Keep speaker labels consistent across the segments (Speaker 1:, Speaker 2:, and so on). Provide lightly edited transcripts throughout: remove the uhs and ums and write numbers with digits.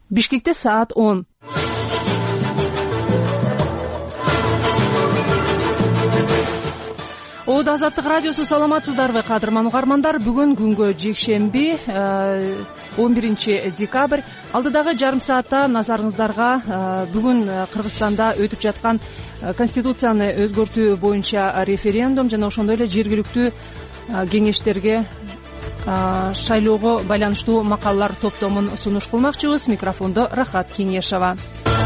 Speaker 1: Бишкекте саат 10. Ода Азаттык радиосу, саламатсыздарбы кадырман угармандар? Бүгүн күнгө жекшемби 11 декабрь. Алдыдагы жарым саатта назарыңыздарга бүгүн Кыргызстанда өтүп жаткан конституцияны өзгөртүү боюнча референдум жана ошондой эле жергиликтүү кеңештерге шайлоого байланыштуу макалалар топтомун сунуш кылмакчыбыз. Микрофондо Рахат Кеңешова.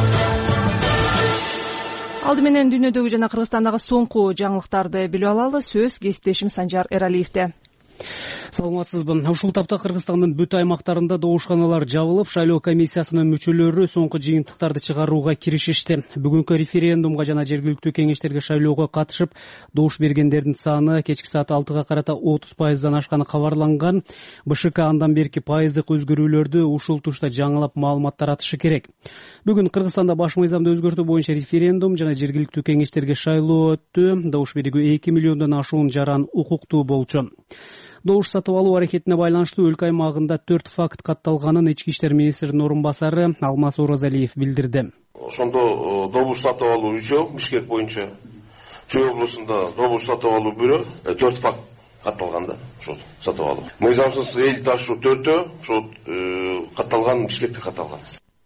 Speaker 1: Алды менен дүйнөдөгү жана Кыргызстандагы соңку жаңылыктарды билип алалы. Сөз кесиптешим Санжар Эралиевде.
Speaker 2: Саламатсызбы. Ушул тапта Кыргызстандын бүт аймактарында добушканалар жабылып, шайлоо комиссиясынын мүчөлөрү соңку жыйынтыктарды чыгарууга киришишти. Бүгүнкү референдумга жана жергиликтүү кеңештерге шайлоого катышып, добуш бергендердин саны кечки саат 6га карата 30%дан ашканы кабарланган. БШК андан берки пайыздык өзгөрүүлөрдү ушул тушта жаңылап маалымат таратышы керек. Бүгүн Кыргызстанда баш мыйзамды өзгөртүү боюнча референдум жана жергиликтүү кеңештерге шайлоо өттү. Добуш берүүгө 2 миллиондон ашуун жаран укуктуу болчу. Добуш сатып алуу аракетине байланыштуу өлкө аймагында 4 факт катталганын Ички иштер министринин орун басары Алмаз Оразалиев билдирди.
Speaker 3: Ошондо добуш сатып алуу 3, Бишкек боюнча Чүй облусунда добуш сатып алуу 1, 4 факт катталган да, ошол сатып алуу. Мыйзамсыз эл ташуу 4, ошол катталган, Бишкекте катталган.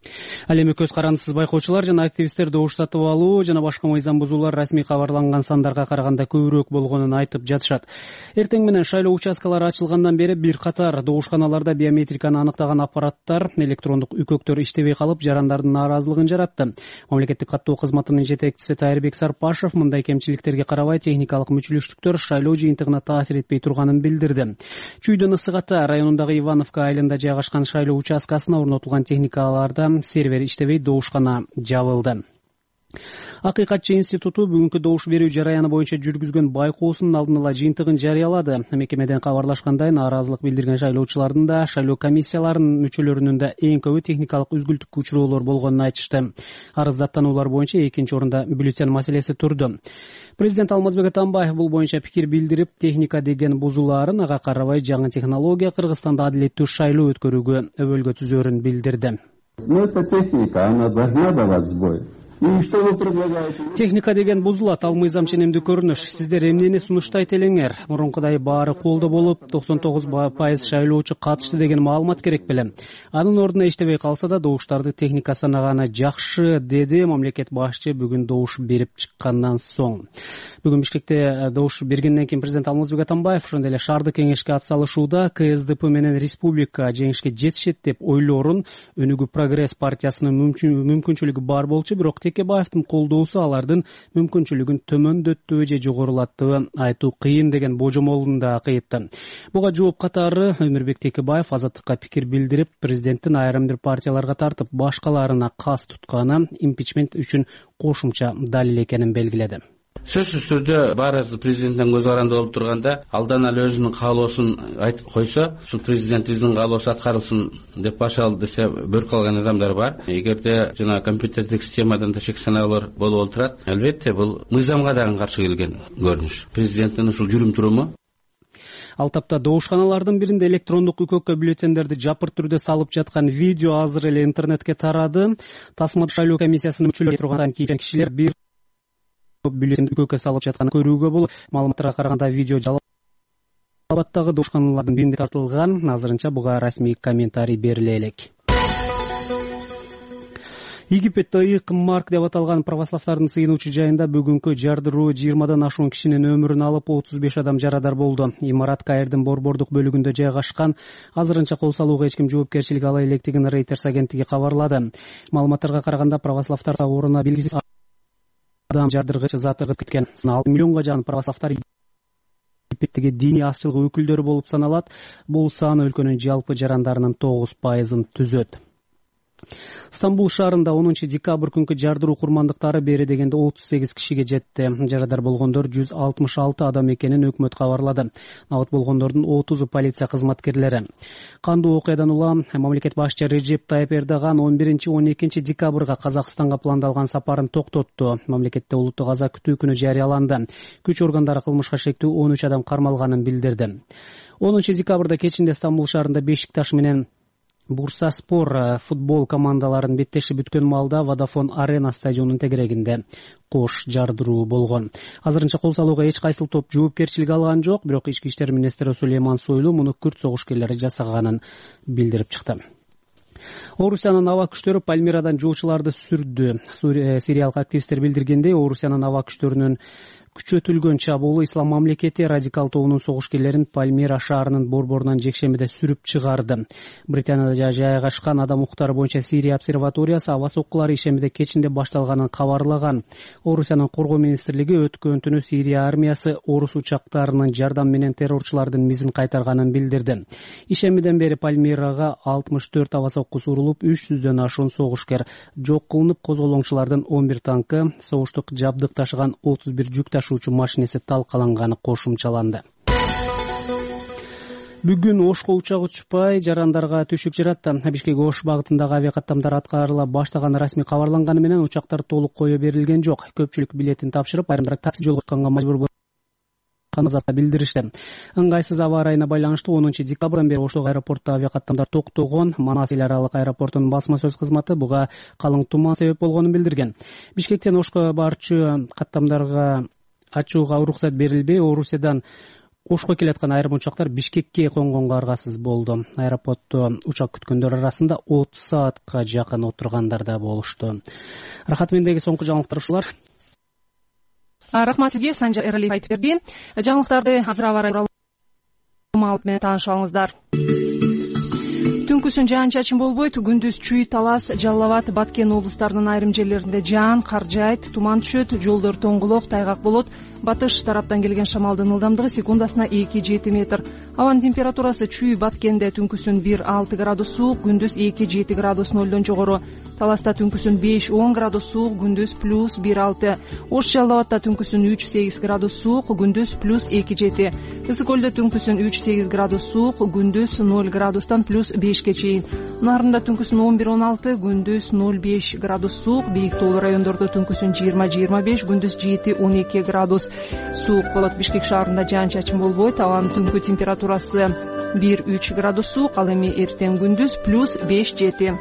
Speaker 2: Ал эми көз карандысыз байкоочулар жана активисттер добуш сатып алуу жана башка мыйзам бузуулар расмий кабарланган сандарга караганда көбүрөөк болгонун айтып жатышат. Эртең менен шайлоо участкалары ачылгандан бери бир катар добушканаларда биометриканы аныктаган аппараттар, электрондук үкөктөр иштебей калып, жарандардын нааразылыгын жаратты. Мамлекеттик каттоо кызматынын жетекчиси Тайырбек Сарпашев мындай кемчиликтерге карабай техникалык мүчүлүштүктөр шайлоо жыйынтыгына таасир этпей турганын билдирди. Чүйдөн Ысык Ата районундагы Ивановка айылында жайгашкан шайлоо участкасына орнотулган техникаларда сервер иштебей, добушкана жабылды. Акыйкатчы институту бүгүнкү добуш берүү жараяны боюнча жүргүзгөн байкоосунун алдын ала жыйынтыгын жарыялады. Мекемеден кабарлашкандай, нааразылык билдирген шайлоочулардын да, шайлоо комиссияларынын мүчөлөрүнүн да эң көбү техникалык үзгүлтүккө учуроолор болгонун айтышты. Арыздаттануулар боюнча экинчи орунда бюллетень маселеси турду. Президент Алмазбек Атамбаев бул боюнча пикир билдирип, техника деген бузулаарын, ага карабай жаңы технология Кыргызстанда адилеттүү шайлоо өткөрүүгө өбөлгө түзөөрүн билдирди.
Speaker 4: Но эта техника, она должна давать сбой.
Speaker 2: Техника деген бузулат, ал мыйзам ченемдүү көрүнүш. Сиздер эмнени сунуштайт элеңер? Мурункудай баары колдо болуп, 99% шайлоочу катышты деген маалымат керек беле? Анын ордуна иштебей калса да, добуштарды техника санаганы жакшы, деди мамлекет башчы бүгүн добуш берип чыккандан соң. Бүгүн Бишкекте добуш бергенден кийин президент Алмазбек Атамбаев ошондой эле шаардык кеңешке атсалышууда КСДП менен республика жеңишке жетишет деп ойлоорун, Өнүгүү Прогресс партиясынын мүмкүнчүлүгү бар болчу, бирок Текебаевдин колдоосу алардын мүмкүнчүлүгүн төмөндөттүбү же жогорулаттыбы айтуу кыйын деген божомолун да кыйтты. Буга жооп катары Өмүрбек Текебаев Азаттыкка пикир билдирип, президенттин айрым бир партияларга тартып башкаларына кас тутканы импичмент үчүн кошумча далил экенин белгиледи.
Speaker 5: Сөзсүз түрдө баарыбыз президенттен көз каранды болуп турганда, алдан эле өзүнүн каалоосун айтып койсо, ушул президентибиздин каалоосу аткарылсын деп баш алды десе, бөлүп калган адамдар бар. Эгерде жана компьютердик системадан да шек санаалар болуп отурат, албетте бул мыйзамга дагы каршы келген көрүнүш. Президенттин ушул жүрүм туруму.
Speaker 2: Ал тапта добушканалардын биринде электрондук үкөккө бюллетендерди жапыр түрдө салып жаткан видео азыр эле интернетке тарады. Тасмат шайлоо комиссиясынын мүчөлөрү турган кишилер бир бюллетенди үкөккө салып жатканын көрүүгө болот. Маалыматтарга караганда видео Жалалабадтагы добушканалардын биринде тартылган. Азырынча буга расмий комментарий бериле элек. Египетте Ыйык Марк деп аталган православдардын сыйынуучу жайында бүгүнкү жардыруу 20дан ашуун кишинин өмүрүн алып, 35 адам жарадар болду. Имарат Каирдин борбордук бөлүгүндө жайгашкан. Азырынча кол салууга эч ким жоопкерчилик ала электигин Reuters агенттиги кабарлады. Маалыматтарга караганда православдар орунда белгисиз адам жардыргыч зат ыргып кеткен. 6 миллионго жакын православдар Египеттеги диний азчылык өкүлдөрү болуп саналат. Бул сан өлкөнүн жалпы жарандарынын 9%-ын түзөт. Стамбул шаарында 10 декабрь күнкү жардыруу курмандыктары бери дегенде 38 кишиге жетти. Жарадар болгондор 166 адам экенин өкмөт кабарлады. Набат болгондордун 30-у полиция кызматкерлери. Кандуу окуядан улам мамлекет башчы Режеп Тайып Эрдоган 11-12 декабрга Казакстанга пландалган сапарын токтотту. Мамлекетте улуттук аза күтүү күнү жарыяланды. Күч органдары кылмышка шектүү 13 адам кармалганын билдирди. 10 декабрда кечинде Стамбул шаарында Бешикташ менен Бурсаспор футбол командаларын беттеши бүткөн маалда Vodafone Arena стадионунун тегерегинде кош жардыруу болгон. Азырынча кол салууга эч кайсыл топ жоопкерчилик алган жок, бирок ички иштер министри Сулейман Сойлу муну күрт согушкерлери жасаганын билдирип чыкты. Орусиянын аба күчтөрү Пальмирадан жоочуларды сүрдү. Сириялык активисттер билдиргендей, Орусиянын аба күчтөрүнүн күчөтүлгөн чабуулу Ислам мамлекети радикал тобунун согушкерлерин Пальмира шаарынын борборунан жекшембиде сүрүп чыгарды. Британияда жайгашкан адам укуктары боюнча Сирия обсерваториясы аба соккулары ишембиде кечинде башталганын кабарлаган. Орусиянын коргоо министрлиги өткөн түнү Сирия армиясы орус учактарынын жардам менен террорчулардын мизин кайтарганын билдирди. Ишембиден бери Пальмирага 64 аба соккусу урулуп, 300дөн ашуун согушкер жок кылынып, козголоңчулардын 11 танкы, согуштук жабдык ташыган 31 жүк ташуучу машинеси талкаланганы кошумчаланды. Бүгүн Ошко учак учпай жарандарга түшүк жаратты. Бишкек Ош багытындагы авиакаттамдар аткарыла баштаганы расмий кабарланганы менен учактар толук кое берилген жок. Көпчүлүк билетин тапшырып, айрымдары такси жолго чыкканга мажбур каназатта билдиришти. Ыңгайсыз аба ырайына байланыштуу 10 декабрдан бери Оштогу аэропортто авиакаттамдар токтогон. Манас эл аралык аэропортунун басма сөз кызматы буга калың туман себеп болгонун билдирген. Бишкектен Ошко барчу каттамдарга ачууга уруксат берилбей, Орусиядан Ошко келаткан айрым учактар Бишкекке конгонго аргасыз болду. Аэропортто учак күткөндөр арасында 30 саатка жакын отургандар да болушту. Рахат, мендеги соңку жаңылыктар ушулар.
Speaker 1: Рахмат сизге, Санжар Эралиев айтып берди. Жаңылыктарды азыр аба ырайы маалымат менен тааныша алыңыздар. Түнкүсүн жаан-чачын болбойт, күндүз Чүй, Талас, Жалал Абад, Баткен облустарынын айрым жерлеринде жаан, кар жаайт, туман түшөт, жолдор тоңголок, тайгак болот. Батыш тараптан келген шамалдын ылдамдыгы секундасына 2-7 метр. Абанын температурасы Чүй, Баткенде түнкүсүн 1-6 градус суук, күндүз 2-7 градус нолдон жогору. Таласта түнкүсүн 5-10 градус суук, күндүз +1-6. Ош, Жалал Абадта түнкүсүн 3-8 градус суук, күндүз +2-7. Ысык көлдө түнкүсүн 3-8 градус суук, күндүз 0 градустан +5 чейин. Нарында түнкүсүн 11-16, күндүз 0-5 градус суук, бийик тоолуу райондордо түнкүсүн 20-25, күндүз 7-12 градус суук болот. Бишкек шаарында жаан-чачын болбойт, абанын түнкү температурасы 1-3 градус суук, ал эми эртең күндүз +5-7.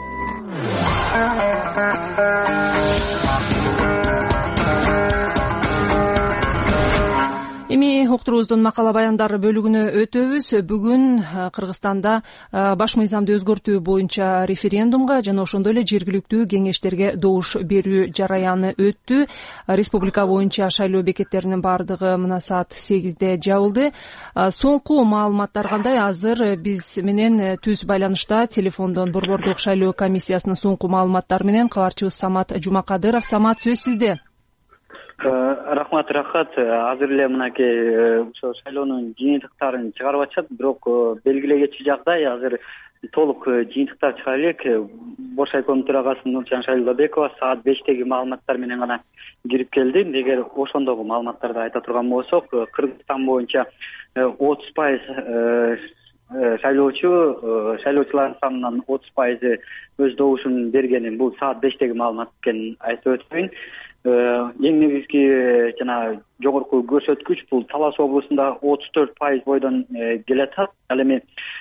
Speaker 1: Эми уктуруубуздун макала баяндар бөлүгүнө өтөбүз. Бүгүн Кыргызстанда баш мыйзамды өзгөртүү боюнча референдумга жана ошондой эле жергиликтүү кеңештерге добуш берүү жараяны өттү. Республика боюнча шайлоо бекеттеринин баардыгы мына саат 8де жабылды. Соңку маалыматтар кандай? Азыр биз менен түз байланышта телефондон Борбордук шайлоо комиссиясынын соңку маалыматтары менен кабарчыбыз Самат Жумакадыров. Самат, сөз сизде.
Speaker 6: Рахмат, Рахат. Азыр эле мынакей ошо шайлоонун жыйынтыктарын чыгарып атышат, бирок белгилегечи жагдай азыр толук жыйынтыктар чыга элек. Бош шайлоонун төрагасы Нуржан Шайлообекова саат 5теги маалыматтар менен гана кирип келди. Эгер ошондогу маалыматтарды айта турган болсок, Кыргызстан боюнча 30% шайлоочулардын санынын 30% өз добушун бергенин, бул саат 5теги маалымат экенин айтып өтөйүн. Эң негизги жана жогорку көрсөткүч бул Талас облусунда 34% бойдон келатат. Ал эми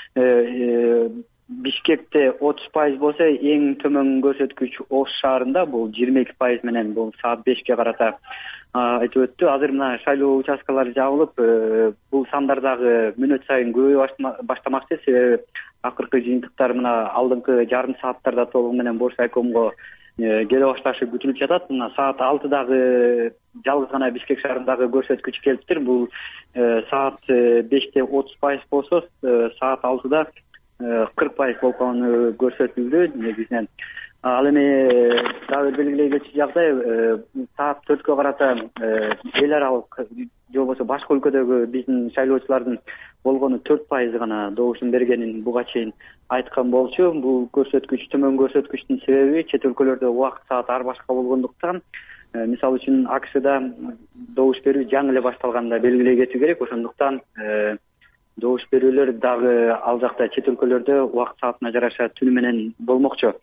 Speaker 6: Бишкекте 30% болсо, эң төмөн көрсөткүч Ош шаарында бул 22% менен бул саат 5ке карата айтып өттү. Азыр мына шайлоо участкалары жабылып, бул сандар дагы мүнөт сайын көбөйө баштамакчы. Себеби акыркы жыйынтыктар мына алдыңкы жарым сааттарда толугу менен Бош райкомго келе башташы күтүлүп жатат. Мына саат 6дагы жалгыз гана Бишкек шаарындагы көрсөткүч келиптир. Бул саат 5те 30% болсо, саат 6да 40% болгону көрсөтүлдү негизинен. Ал эми дагы белгилегечи жагдай, саат 4кө карата эл аралык же болбосо башка өлкөдөгү биздин шайлоочулардын болгону 4% гана добушун бергенин буга чейин айткан болчу. Бул көрсөткүч, төмөн көрсөткүчтүн себеби чет өлкөлөрдө убакыт саат ар башка болгондуктан, мисалы үчүн АКШда добуш берүү жаңы эле башталганда белгилей кетүү керек. Ошондуктан добуш берүүлөр дагы ал жакта чет өлкөлөрдө убакыт саатына жараша түнү менен болмокчу.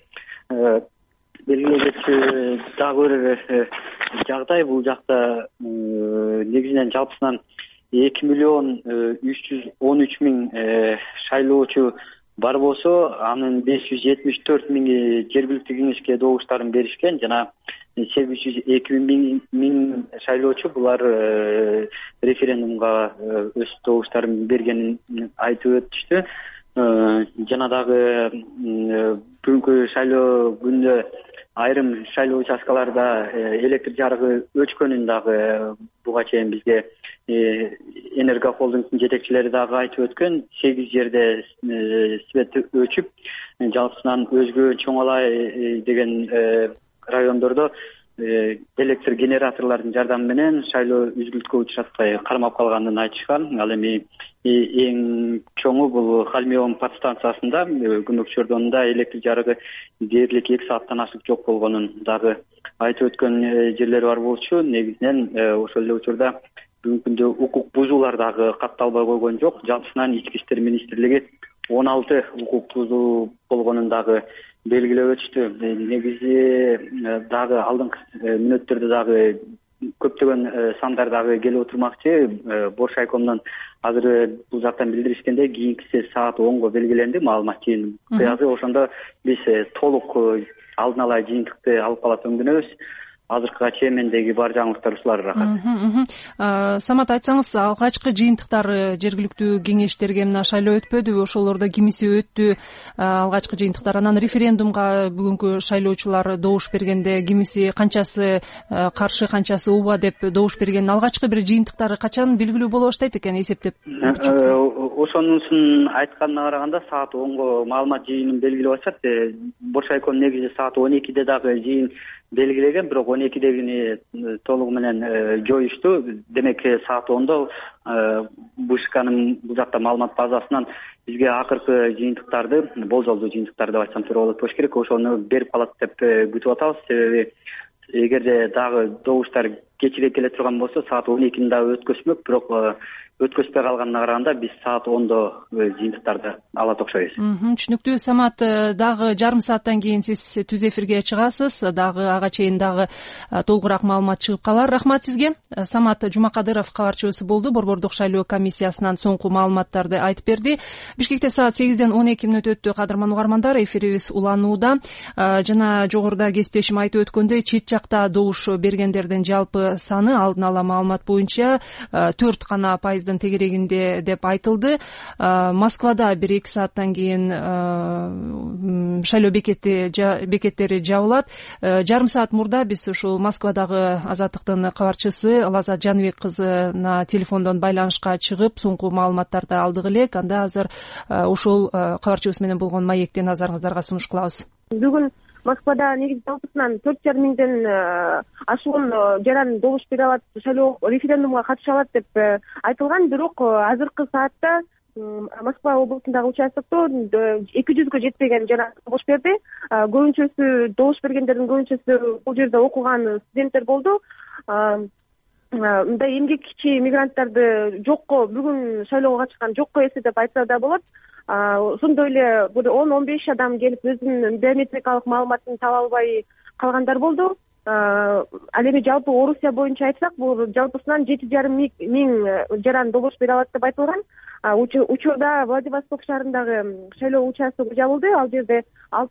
Speaker 6: Белгилегечи дагы бир жагдай, бул жакта негизинен жалпысынан 2 миллион 313 миң шайлоочу бар болсо анын 574.000 жергиликтүү кеңешке добуштарын беришкен жана 802.000 шайлоочу булар референдумга өз добуштарын бергенин айтып өтүштү. Жана дагы бүгүнкү шайлоо күнүндө айрым шайлоо участкаларда электр жарыгы өчкөнүн дагы буга чейин бизге Энерго холдингдин жетекчилери дагы айтып өткөн. 8 жерде свет өчүп, жалпысынан өзгө Чоңалай деген райондордо электр генераторлордун жардамы менен шайлоо үзгүлткө учуратпай кармап калганын айтышкан. Ал эми эң чоңу бул Халмион подстанциясында Күмөк Чордонунда электр жарыгы дээрлик 2 сааттан ашык жок болгонун дагы айтып өткөн жерлери бар болчу. Негизинен ошол эле учурда бүгүнкү күндө укук бузуулар дагы катталбай койгон жок. Жалпысынан Ички иштер министрлиги 16 укук бузуу болгонун дагы белгилеп өтүштү. Негизи дагы алдыңкы мүнөттөрдө дагы көптөгөн сандар дагы келип отурмакчы. Бош айкомдон азыр бул жактан билдиришкенде кийинкиси саат 10го белгиленди маалымат жыйын кыягы. Ошондо биз толук алдын ала жыйынтыкты алып калат өңдөнөбүз. Азыркыга чейин мендеги бар жаңылыктар ушулар рахат.
Speaker 1: Самат, айтсаңыз, алгачкы жыйынтыктар жергиликтүү кеңештерге мына шайлоо өтпөдүбү? Ошолордо кимиси өттү? Алгачкы жыйынтыктар анан референдумга бүгүнкү шайлоочулар добуш бергенде кимиси канчасы каршы, канчасы ооба деп добуш берген? Алгачкы бир жыйынтыктары качан белгилүү боло баштайт экен эсептеп?
Speaker 6: Ошонусун айтканына караганда саат 10го маалымат жыйынын белгилеп атышат. Бош айком негизи саат 12де дагы жыйын белгилеген, бирок 12дегини толугу менен жоюшту. Демек саат 10до БШКнын бул жакта маалымат базасынан бизге акыркы жыйынтыктарды, болжолдуу жыйынтыктарды деп айтсам туура болот болуш керек, ошону берип калат деп күтүп атабыз. Себеби эгерде дагы добуштар кечирээк келе турган болсо саат 12ни дагы өткөзмөк, бирок өткөзбөй калганына караганда биз саат 10до жыйынтыктарды алат окшойбуз.
Speaker 1: Түшүнүктүү. Самат, дагы жарым сааттан кийин сиз түз эфирге чыгасыз. Дагы ага чейин дагы толугураак маалымат чыгып калар. Рахмат сизге. Самат Жумакадыров кабарчыбыз болду. Борбордук шайлоо комиссиясынан соңку маалыматтарды айтып берди. Бишкекте саат 8ден 12 мүнөт өттү. Кадырман угармандар, эфирибиз уланууда. Жана жогоруда кесиптешим айтып өткөндөй, чет жакта добуш бергендердин жалпы саны алдын ала маалымат боюнча 4 гана пайыздын тегерегинде деп айтылды. Москвада 1-2 сааттан кийин шайлоо бекеттери жабылат. Жарым саат мурда биз ушул Москвадагы Азаттыктын кабарчысы Лазат Жаныбек кызына телефондон байланышка чыгып, соңку маалыматтарды алдык элек. Анда азыр ошол кабарчыбыз менен болгон маекти назарыңыздарга сунуш кылабыз.
Speaker 7: Бүгүн Москвада негизи жалпысынан 4,5 миңден ашуун жаран добуш бере алат, шайлоо референдумга катыша алат деп айтылган. Бирок азыркы саатта Москва облусундагы участокто 200гө жетпеген жаран добуш берди. Көбүнчөсү добуш бергендердин көбүнчөсү бул жерде окуган студенттер болду. Мындай эмгекчи мигранттарды жокко, бүгүн шайлоого катышкан жокко эсе деп айтса да болот. Ошондой эле 10-15 адам келип өзүнүн биометрикалык маалыматын таба албай калгандар болду. Ал эми жалпы Орусия боюнча айтсак, бул жалпысынан 7,5 миң жаран добуш бере алат деп айтылган. Учурда Владивосток шаарындагы шайлоо участоку жабылды. Ал жерде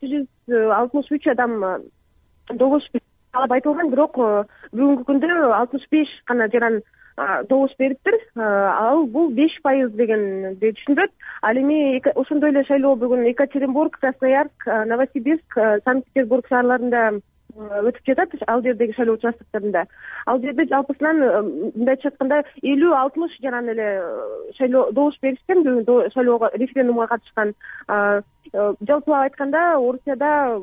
Speaker 7: 663 адам добуш алып айтылган, бирок бүгүнкү күндө 65 гана жаран добуш бериптир. Ал бул 5% дегенди түшүндүрөт. Ал эми ошондой эле шайлоо бүгүн Екатеринбург, Красноярск, Новосибирск, Санкт-Петербург шаарларында өтүп жатат. Ал жердеги шайлоо участоктарында. Ал жерде жалпысынан мындайча айтканда 50-60 жаран эле шайлоо добуш беришкен, бүгүн шайлоого референдумга катышкан. Жалпылап айтканда Орусияда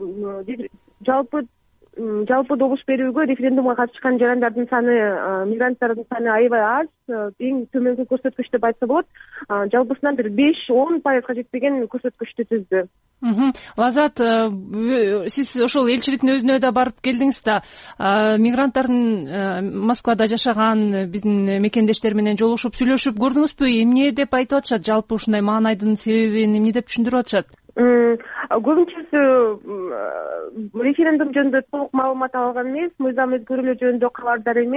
Speaker 7: жалпы добуш берүүгө референдумга катышкан жарандардын саны, мигранттардын саны аябай аз, эң төмөнкү көрсөткүч деп айтса болот. Жалпысынан бир 5-10% жетпеген көрсөткүчтү түздү.
Speaker 1: Лазат, сиз ошол элчиликтин өзүнө да барып келдиңиз да. Мигранттардын Москвада жашаган биздин мекендештер менен жолугушуп сүйлөшүп көрдүңүзбү? Эмне деп айтып атышат? Жалпы ушундай маанайдын себебин эмне деп түшүндүрүп атышат?
Speaker 7: Көбүнчөсү референдум жөнүндө толук маалымат алган эмес, мыйзам өзгөрүүлөр жөнүндө кабардар эмес.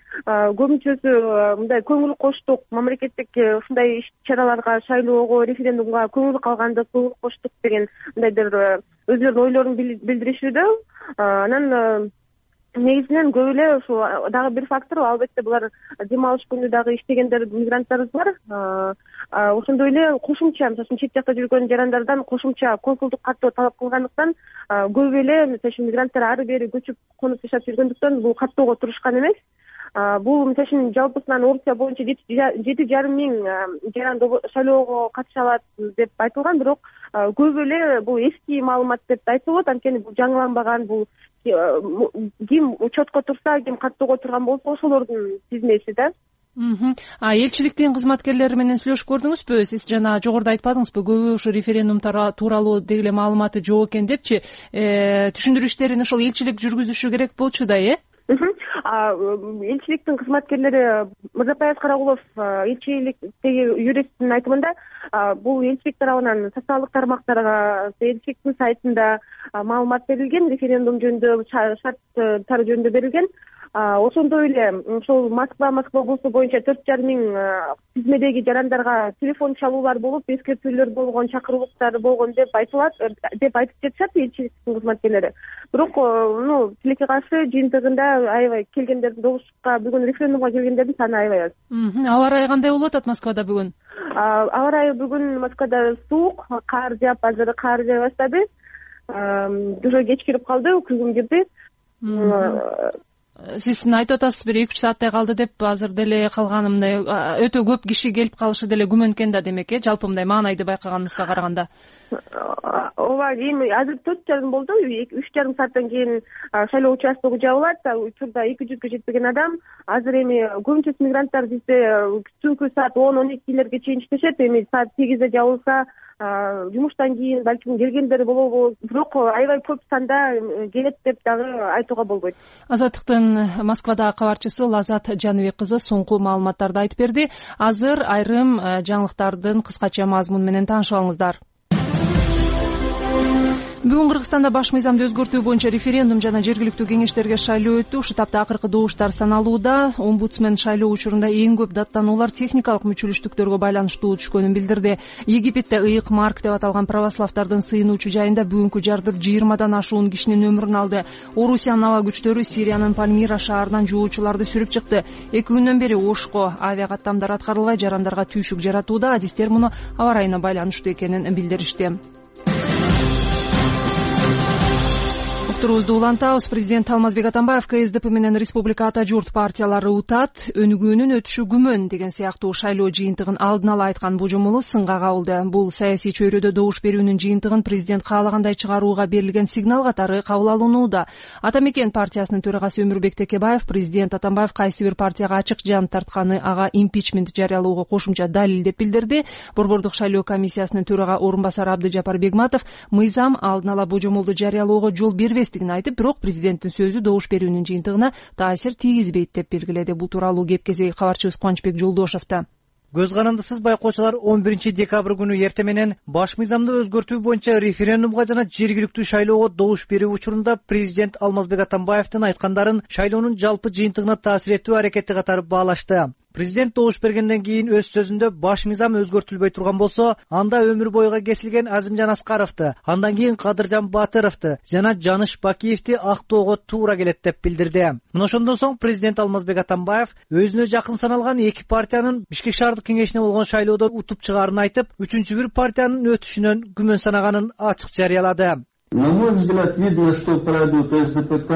Speaker 7: көбүнчөсү мындай көңүл коштук, мамлекеттик ушундай иш-чараларга, шайлоого, референдумга көңүл калгандык, көңүл коштук деген мындай бир өзүлөрүнүн ойлорун билдиришүүдө. Анан негизинен көп эле ушу дагы бир фактор, албетте булар дем алыш күнү дагы иштегендер мигранттарыбыз бар. Ошондой эле кошумча, мисалы чет жакта жүргөн жарандардан кошумча консулдук каттоо талап кылгандыктан көп эле мисалы мигранттар ары бери көчүп конуп жашап жүргөндүктөн бул каттоого турушкан эмес. Бул мисалы жалпысынан Орусия боюнча 7,5 миң жаран шайлоого катыша алат деп айтылган, бирок көп эле бул эски маалымат деп айтылат. Анткени бул жаңыланбаган, бул ким учетко турса, ким каттоого турган болсо ошолордун тизмеси да.
Speaker 1: Элчиликтин кызматкерлери менен сүйлөшүп көрдүңүзбү? Сиз жана жогоруда айтпадыңызбы, көбү ушу референдум тууралуу деги эле маалыматы жок экен депчи, түшүндүрүү иштерин ошол элчилик жүргүзүшү керек болчу да,
Speaker 7: Элчиликтин кызматкерлери, Мырзапаев Карагулов элчиликтеги юристтин айтымында, бул элчилик тарабынан социалдык тармактарга, элчиликтин сайтында маалымат берилген, референдум жөнүндө, шарттары жөнүндө берилген. Ошондой эле ошол Москва болсо боюнча 4,5 миң тизмедеги жарандарга телефон чалуулар болуп, эскертүүлөр болгон, чакыруулуктар болгон деп айтылат, деп айтып жатышат элчиликтин кызматкерлери. Бирок тилекке каршы жыйынтыгында аябай келгендердин, добушка бүгүн референдумга келгендердин саны аябай аз.
Speaker 1: Аба ырайы кандай болуп атат Москвада бүгүн?
Speaker 7: Аба ырайы бүгүн Москвада суук, кар жаап, азыр кар жаа баштады. Уже кеч кирип калды, күзүм кирди.
Speaker 1: Сиз айтып атасыз, бир 2-3 сааттай калды деп, азыр деле калганы мындай өтө көп киши келип калышы деле күмөн экен да, демек, жалпы мындай маанайды байкаганыңызга караганда.
Speaker 7: Ооба, эми азыр 4,5 болду, 3,5 сааттан кийин шайлоо участогу жабылат. Учурда 200гө жетпеген адам. Азыр эми көбүнчөсү мигранттар бизде түнкү саат 10-12лерге чейин иштешет. Эми саат 8де жабылса, жумуштан кийин балким келгендер болобу, бирок аябай көп санда келет деп дагы айтууга болбойт.
Speaker 1: Азаттыктын Москвадагы кабарчысы Лазат Жаныбек кызы соңку маалыматтарды айтып берди. Азыр айрым жаңылыктардын кыскача мазмуну менен таанышып алыңыздар. Бүгүн Кыргызстанда баш мыйзамды өзгөртүү боюнча референдум жана жергиликтүү кеңештерге шайлоо өттү. Ушу тапта акыркы добуштар саналууда. Омбудсмен шайлоо учурунда эң көп даттануулар техникалык мүчүлүштүктөргө байланыштуу түшкөнүн билдирди. Египетте ыйык Марк деп аталган православдардын сыйынуучу жайында бүгүнкү жардыр 20дан ашуун кишинин өмүрүн алды. Орусиянын аба күчтөрү Сириянын Пальмира шаарынан жуучуларды сүрүп чыкты. 2 күндөн бери Ошко авиакаттамдар аткарылбай, жарандарга түйшүк жаратууда. Адистер муну аба ырайына байланыштуу экенин билдиришти. Турубузду улантабыз. Президент Алмазбек Атамбаев КСДП менен Республика Ата журт партиялары утат, өнүгүүнүн өтүшү күмөн деген сыяктуу шайлоо жыйынтыгын алдын ала айткан божомолу сынга кабылды. Бул саясий чөйрөдө добуш берүүнүн жыйынтыгын президент каалагандай чыгарууга берилген сигнал катары кабыл алынууда. Ата Мекен партиясынын төрагасы Өмүрбек Текебаев президент Атамбаев кайсы бир партияга ачык жан тартканы ага импичмент жарыялоого кошумча далил деп билдирди. Борбордук шайлоо комиссиясынын төрага орун басары Абдыжапар Бегматов мыйзам алдын ала божомолду жарыялоого жол бербес айтып, бирок президенттин сөзү добуш берүүнүн жыйынтыгына таасир тийгизбейт деп белгиледи. Бул тууралуу кепкеси кабарчыбыз Кубанычбек Жолдошовдо.
Speaker 8: Көз карандысыз байкоочулар 11 декабрь күнү эртең менен баш мыйзамды өзгөртүү боюнча референдумга жана жергиликтүү шайлоого добуш берүү учурунда президент Алмазбек Атамбаевдин айткандарын шайлоонун жалпы жыйынтыгына таасир этүү аракети катары баалашты. Президент добуш бергенден кийин өз сөзүндө баш мыйзам өзгөртүлбөй турган болсо, анда өмүр бойга кесилген Азимжан Аскаровду, андан кийин Кадыржан Батыровду жана Жаныш Бакиевди актоого туура келет деп билдирди. Мына ошондон соң президент Алмазбек Атамбаев өзүнө жакын саналган 2 партиянын Бишкек шаардык кеңешине болгон шайлоодо утуп чыгаарын айтып, 3-бир партиянын өтүшүнөн күмөн санаганын ачык жарыялады.
Speaker 4: На мой взгляд, видно, что пройдут СДПК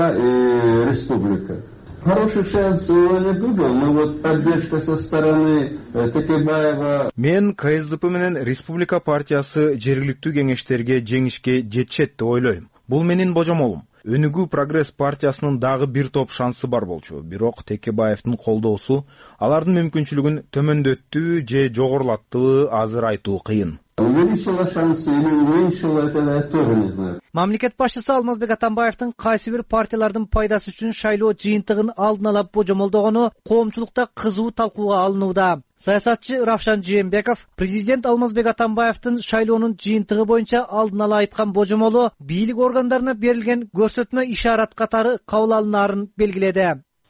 Speaker 4: и Республика. Хороший шанс не был, но вот поддержка со стороны Текебаева.
Speaker 9: Мен КСДП менен Республика партиясы жергиликтүү кеңештерге жеңишке жетишет деп ойлойм. Бул менин божомолум. Өнүгүү Прогресс партиясынын дагы бир топ шансы бар болчу. Бирок Текебаевдин колдоосу алардын мүмкүнчүлүгүн төмөндөттү же жогорулаттыбы азыр айтуу кыйын.
Speaker 4: Увеличила шансы или уменьшила, это я тоже не знаю.
Speaker 8: Мамлекет башчысы Алмазбек Атамбаевдин кайсы бир партиялардын пайдасы үчүн шайлоо жыйынтыгын алдын ала божомолдогону коомчулукта кызуу талкууга алынууда. Саясатчы Равшан Жээнбеков президент Алмазбек Атамбаевдин шайлоонун жыйынтыгы боюнча алдын ала айткан божомолу бийлик органдарына берилген көрсөтмө ишарат катары кабыл алынаарын белгиледи.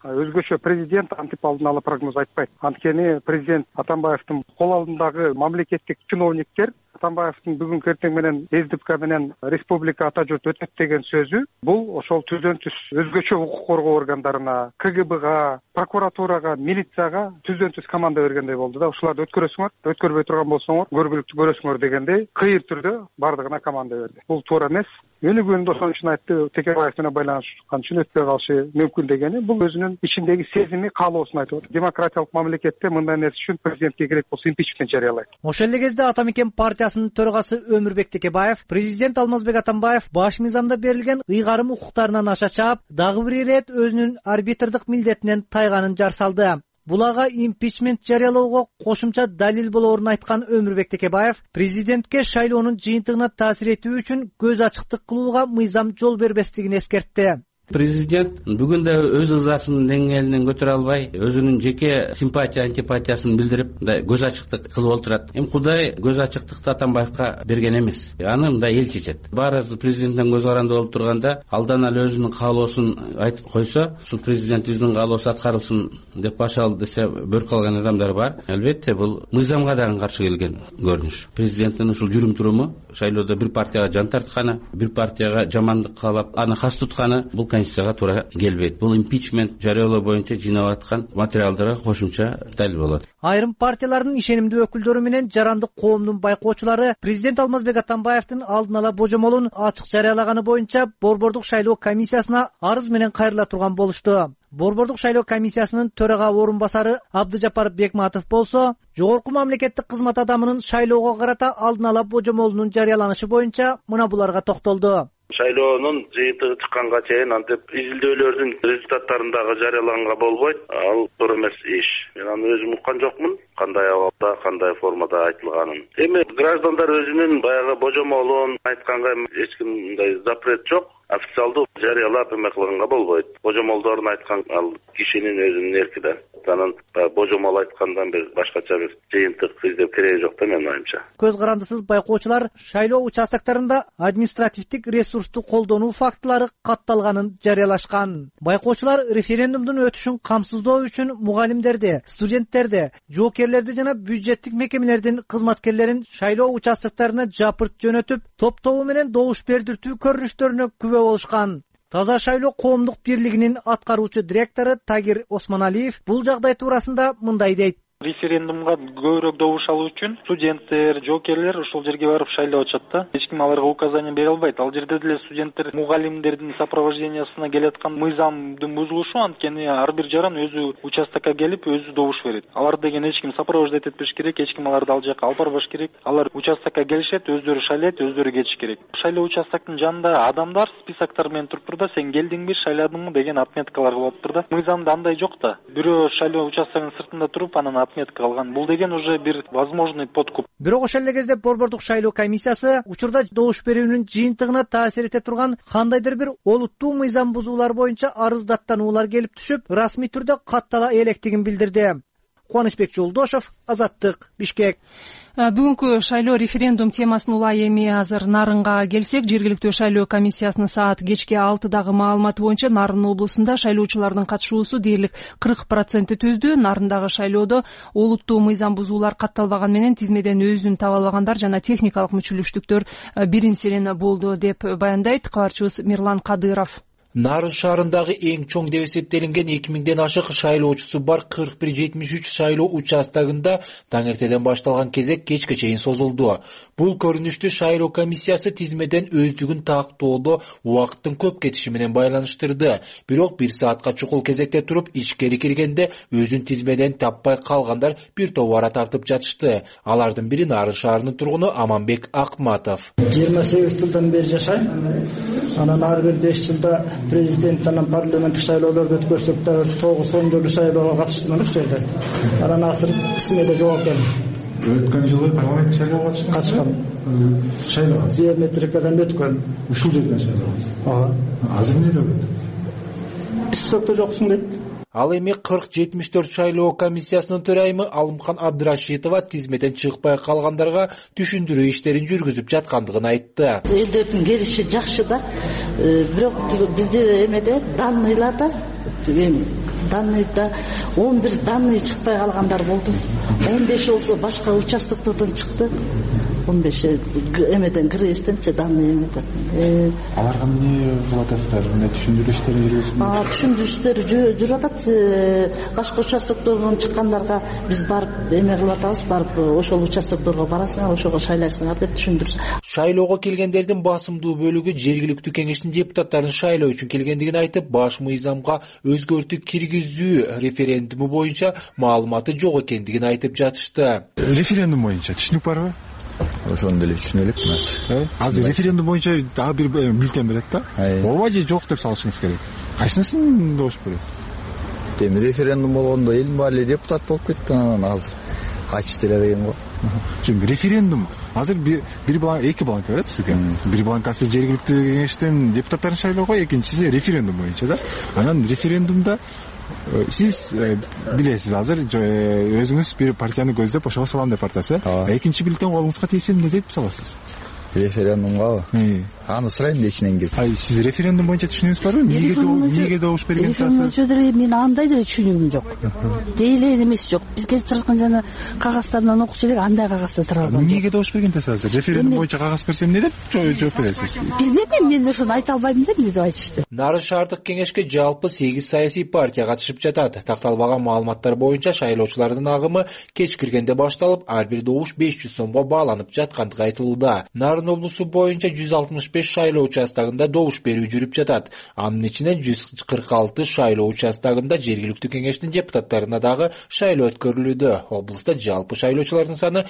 Speaker 10: өзгөчө президент антип алдын ала прогноз айтпайт. Анткени президент Атамбаевдин кол алдындагы мамлекеттик чиновниктер Атамбаевдин бүгүнкү эртең менен СДПК менен республика ата журт өтөт деген сөзү бул ошол түздөн түз өзгөчө укук коргоо органдарына, КГБга, прокуратурага, милицияга түздөн түз команда бергендей болду да. Ушуларды өткөрөсүңөр, өткөрбөй турган болсоңор көргүлүктүү көрөсүңөр дегендей кыйыр түрдө бардыгына команда берди. Бул туура эмес. Өнүгүүнү ошон үчүн айтты, Текебаев менен байланышкан үчүн өтпөй калышы мүмкүн дегени бул өзүнүн ичиндеги сезими, каалоосун айтып атат. Демократиялык мамлекетте мындай нерсе үчүн президентке керек болсо импичмент жарыялайт.
Speaker 8: Ошол эле кезде Атамекен партиясынын төрагасы Өмүрбек Текебаев президент Алмазбек Атамбаев баш мыйзамда берилген ыйгарым укуктарынан аша чаап, дагы бир ирет өзүнүн арбитрдык милдетинен тайганын жар салды. Бул ага импичмент жарыялоого кошумча далил болоорун айткан Өмүрбек Текебаев президентке шайлоонун жыйынтыгына таасир этүү үчүн көз ачыктык кылууга мыйзам жол бербестигин эскертти.
Speaker 5: Президент бүгүн да өз ызасынын деңгээлинен көтөрө албай, өзүнүн жеке симпатия, антипатиясын билдирип, көз ачыктык кылып отурат. Эми Кудай көз ачыктыкты Атамбаевка берген эмес. Аны мындай эл чечет. Баары президенттен көз каранды болуп турганда, алдан эле өзүнүн каалоосун айтып койсо, ушул президентибиздин каалоосу аткарылсын деп баш алды десе бөрк калган адамдар бар. Албетте, бул мыйзамга дагы каршы келген көрүнүш. Президенттин ушул жүрүм туруму шайлоодо бир партияга жан тартканы, бир партияга жамандык каалап, аны хас тутканы бул Конституцияга туура келбейт. Бул импичмент жарыялоо боюнча жыйнап аткан материалдарга кошумча далил болот.
Speaker 8: Айрым партиялардын ишенимдүү өкүлдөрү менен жарандык коомдун байкоочулары президент Алмазбек Атамбаевдин алдын ала божомолун ачык жарыялаганы боюнча Борбордук шайлоо комиссиясына арыз менен кайрыла турган болушту. Борбордук шайлоо комиссиясынын төрага орун басары Абдыжапар Бекматов болсо, жогорку мамлекеттик кызмат адамынын шайлоого карата алдын ала божомолунун жарыяланышы боюнча мына буларга токтолду.
Speaker 11: Шайлоонун жыйынтыгы чыкканга чейин антип изилдөөлөрдүн результаттарын дагы жарыяланганга болбойт. Ал туура эмес иш. Мен аны өзүм уккан жокмун, кандай абалда, кандай формада айтылганын. Эми граждандар өзүнүн баягы божомолун айтканга эч кимдей запрет жок. Официалдуу жарыялап эме кылганга болбойт. Божомолдорун айткан ал кишинин өзүнүн эрки да. Анан божомол айткандан бир башкача бир жыйынтык издеп кереги жок да менин оюмча.
Speaker 8: Көз карандысыз байкоочулар шайлоо участоктарында административдик ресурсту колдонуу фактылары катталганын жарыялашкан. Байкоочулар референдумдун өтүшүн камсыздоо үчүн мугалимдерди, студенттерди, жоокерлерди жана бюджеттик мекемелердин кызматкерлерин шайлоо участоктарына жапырт жөнөтүп, топ-тобу менен добуш бердиртүү көрүнүштөрүнө күбө болушкан. Таза шайлоо коомдук бирлигинин аткаруучу директору Тагир Осмоналиев бул жагдай туурасында мындай дейт.
Speaker 12: Референдумга көбүрөөк добуш алуу үчүн студенттер, жоокерлер ушул жерге барып шайлап атышат да. Эч ким аларга указания бере албайт. Ал жерде деле студенттер мугалимдердин сопровождениясына келаткан мыйзамдын бузулушу, анткени ар бир жаран өзү участокко келип өзү добуш берет. Алар деген эч ким сопровождать этпеш керек, эч ким аларды ал жака алып барбаш керек. Алар участокко келишет, өздөрү шайлайт, өздөрү кетиш керек. Шайлоо участоктун жанында адамдар списоктор менен туруптур да, сен келдиңби, шайладыңбы деген отметкалар болуптур да. Мыйзамда андай жок да. Бирөө шайлоо участогунун сыртында туруп анан отметка алган. Бул деген уже бир возможный подкуп.
Speaker 8: Бирок ошол эле кезде Борбордук шайлоо комиссиясы учурда добуш берүүнүн жыйынтыгына таасир эте турган кандайдыр бир олуттуу мыйзам бузуулар боюнча арыздаттануулар келип түшүп, расмий түрдө каттала электигин билдирди. Кубанычбек Жолдошов, Азаттык, Бишкек.
Speaker 1: Бүгүнкү шайлоо референдум темасын улай эми азыр Нарынга келсек, жергиликтүү шайлоо комиссиясынын саат кечки 6-дагы маалыматы боюнча Нарын облусунда шайлоочулардын катышуусу дээрлик 40% түздү. Нарындагы шайлоодо олуттуу мыйзам бузуулар катталбаган менен тизмеден өзүн таба албагандар жана техникалык мүчүлүштүктөр биринсирен болду деп баяндайт кабарчыбыз Мирлан Кадыров.
Speaker 13: Нарын шаарындагы эң чоң деп эсептелинген 2000ден ашык шайлоочусу бар 4173 шайлоо участогунда таң эртеден башталган кезек кечке чейин созулду. Бул көрүнүштү шайлоо комиссиясы тизмеден өздүгүн тактоодо убакыттын көп кетиши менен байланыштырды. Бирок 1 саатка чукул кезекте туруп ичкери киргенде өзүн тизмеден таппай калгандар бир топ ара тартып жатышты. Алардын бири Нарын шаарынын тургуну Аманбек Акматов.
Speaker 14: 28 жылдан бери жашайм. Анан ар бир 5 жылда президент жана парламенттик шайлоолорду өткөрсөк да 9-10 жолу шайлоого катыштым ошол жерде. Анан азыр тизмеде жок экен.
Speaker 15: Өткөн жылы парламенттик шайлоого
Speaker 14: катышкам.
Speaker 15: Шайлоого
Speaker 14: биометрикадан өткөн.
Speaker 15: Ушул жерден шайлоого. Азыр эмнеде өтөт?
Speaker 14: Списокто жоксуң дейт.
Speaker 13: Ал эми 40-74 шайлоо комиссиясынын төрайымы Алымхан Абдырашитова тизмеден чыкпай калгандарга түшүндүрүү иштерин жүргүзүп жаткандыгын айтты.
Speaker 16: Элдердин келиши жакшы да, бирок бизде эмеде данныйларда данныйда 11 данный чыкпай калгандар болду. 15 болсо башка участоктордон чыкты. 15 эмеден киргизденчи данный эмеден.
Speaker 15: Аларга эмне кылып атасыздар? Эмне түшүндүрүштөр жүрөсүңбү?
Speaker 16: Түшүндүрүштөр жүрүп атат. Башка участоктордон чыккандарга биз барып эме кылып атабыз, барып ошол участокторго барасыңар, ошого шайлайсыңар деп түшүндүрүш.
Speaker 13: Шайлоого келгендердин басымдуу бөлүгү жергиликтүү кеңештин депутаттарын шайлоо үчүн келгендигин айтып, баш мыйзамга өзгөртүү киргизүү референдуму боюнча маалыматы жок экендигин айтып жатышты.
Speaker 15: Референдум боюнча түшүнүк барбы?
Speaker 17: Ошону деле түшүнө элек.
Speaker 15: Азыр референдум боюнча дагы бир бюллетень берет да. Ооба же жок деп салышыңыз керек. Кайсынысын добуш бересиз?
Speaker 17: Эми референдум болгондо элдин баары эле депутат болуп кетти, анан азыр кайтыш деле кыйын го.
Speaker 15: Чүнкү референдум азыр бир бланк, эки бланк берет сизге. Бир бланкасы жергиликтүү кеңештин депутаттарын шайлоого, экинчиси референдум боюнча да. Анан референдумда сиз билесиз, азыр өзүңүз бир партияны көздөп ошого салам деп атасыз. Экинчи бюллетень колуңузга тийсе эмне деп саласыз?
Speaker 17: Референдумга аны сурайм да ичинен кирип.
Speaker 15: Сиз референдум боюнча түшүнүңүз барбы? Эмнеге добуш берген атасыз?
Speaker 16: Референдум боюнча деле мен андай деле түшүнүгүм жок. Дейле эмес жок. Биз келип турган жана кагаздардан окучу элек, андай кагазда тура алган.
Speaker 15: Эмнеге добуш берген атасыз? Референдум боюнча кагаз берсем эмне деп жооп бересиз?
Speaker 16: Билбейм, мен ошону айта албайм да, эмне деп айтышты.
Speaker 13: Нарын шаардык кеңешке жалпы 8 саясий партия катышып жатат. Такталбаган маалыматтар боюнча шайлоочулардын агымы кеч киргенде башталып, ар бир добуш 500 сомго бааланып жаткандыгы айтылууда. Нарын облусу боюнча 165 шайлоо участогунда добуш берүү жүрүп жатат. Анын ичинен 146 шайлоо участогунда жергиликтүү кеңештин депутаттарына дагы шайлоо өткөрүлүүдө. Облуста жалпы шайлоочулардын саны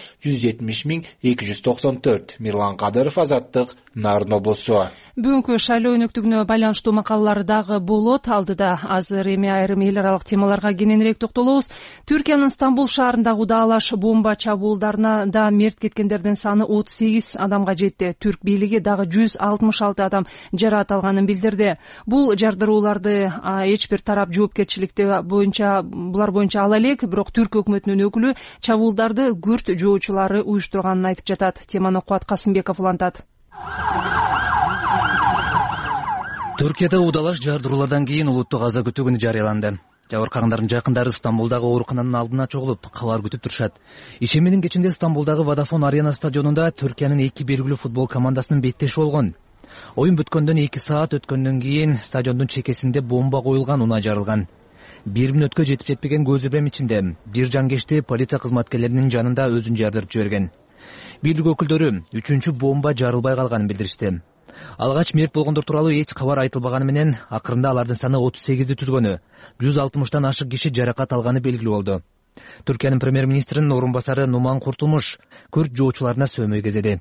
Speaker 13: 170.294. Мирлан Кадыров, Азаттык, Нарын облусу.
Speaker 1: Бүгүнкү шайлоо өнөктүгүнө байланыштуу макалалар дагы болот. Алдыда азыр эми айрым эл аралык темаларга кененирээк токтолобуз. Түркиянын Стамбул шаарындагы удаалаш бомба чабуулдарына да мерт кеткендердин саны 38 адамга жетти. Түрк бийлиги дагы 166 адам жараат алганын билдирди. Бул жардырууларды эч бир тарап жоопкерчиликти булар боюнча ала элек, бирок түрк өкмөтүнүн өкүлү чабуулдарды күрд жоочулары уюштурганын айтып жатат. Теманы Кубат Касымбеков улантат.
Speaker 18: Түркияда удалаш жардыруулардан кийин улуттук аза күтүү күнү жарыяланды. Жабыркагандардын жакындары Стамбулдагы оорукананын алдына чогулуп, кабар күтүп турушат. Ишембинин кечинде Стамбулдагы Vodafone Arena стадионунда Түркиянын эки белгилүү футбол командасынын беттеши болгон. Оюн бүткөндөн 2 саат өткөндөн кийин стадиондун чекесинде бомба коюлган, унаа жарылган. 1 мүнөткө жетип жетпеген көз ирмем ичинде бир жангешти полиция кызматкерлеринин жанында өзүн жардырып жиберген. Бийлик өкүлдөрү 3-чү бомба жарылбай калганын билдиришти. Алгач мерт болгондор тууралуу эч кабар айтылбаганы менен акырында алардын саны 38ди түзгөнү, 160тан ашык киши жаракат алганы белгилүү болду. Түркиянын премьер-министринин орун басары Нуман Куртулмуш күрд жоочуларына сөмөй кезеди.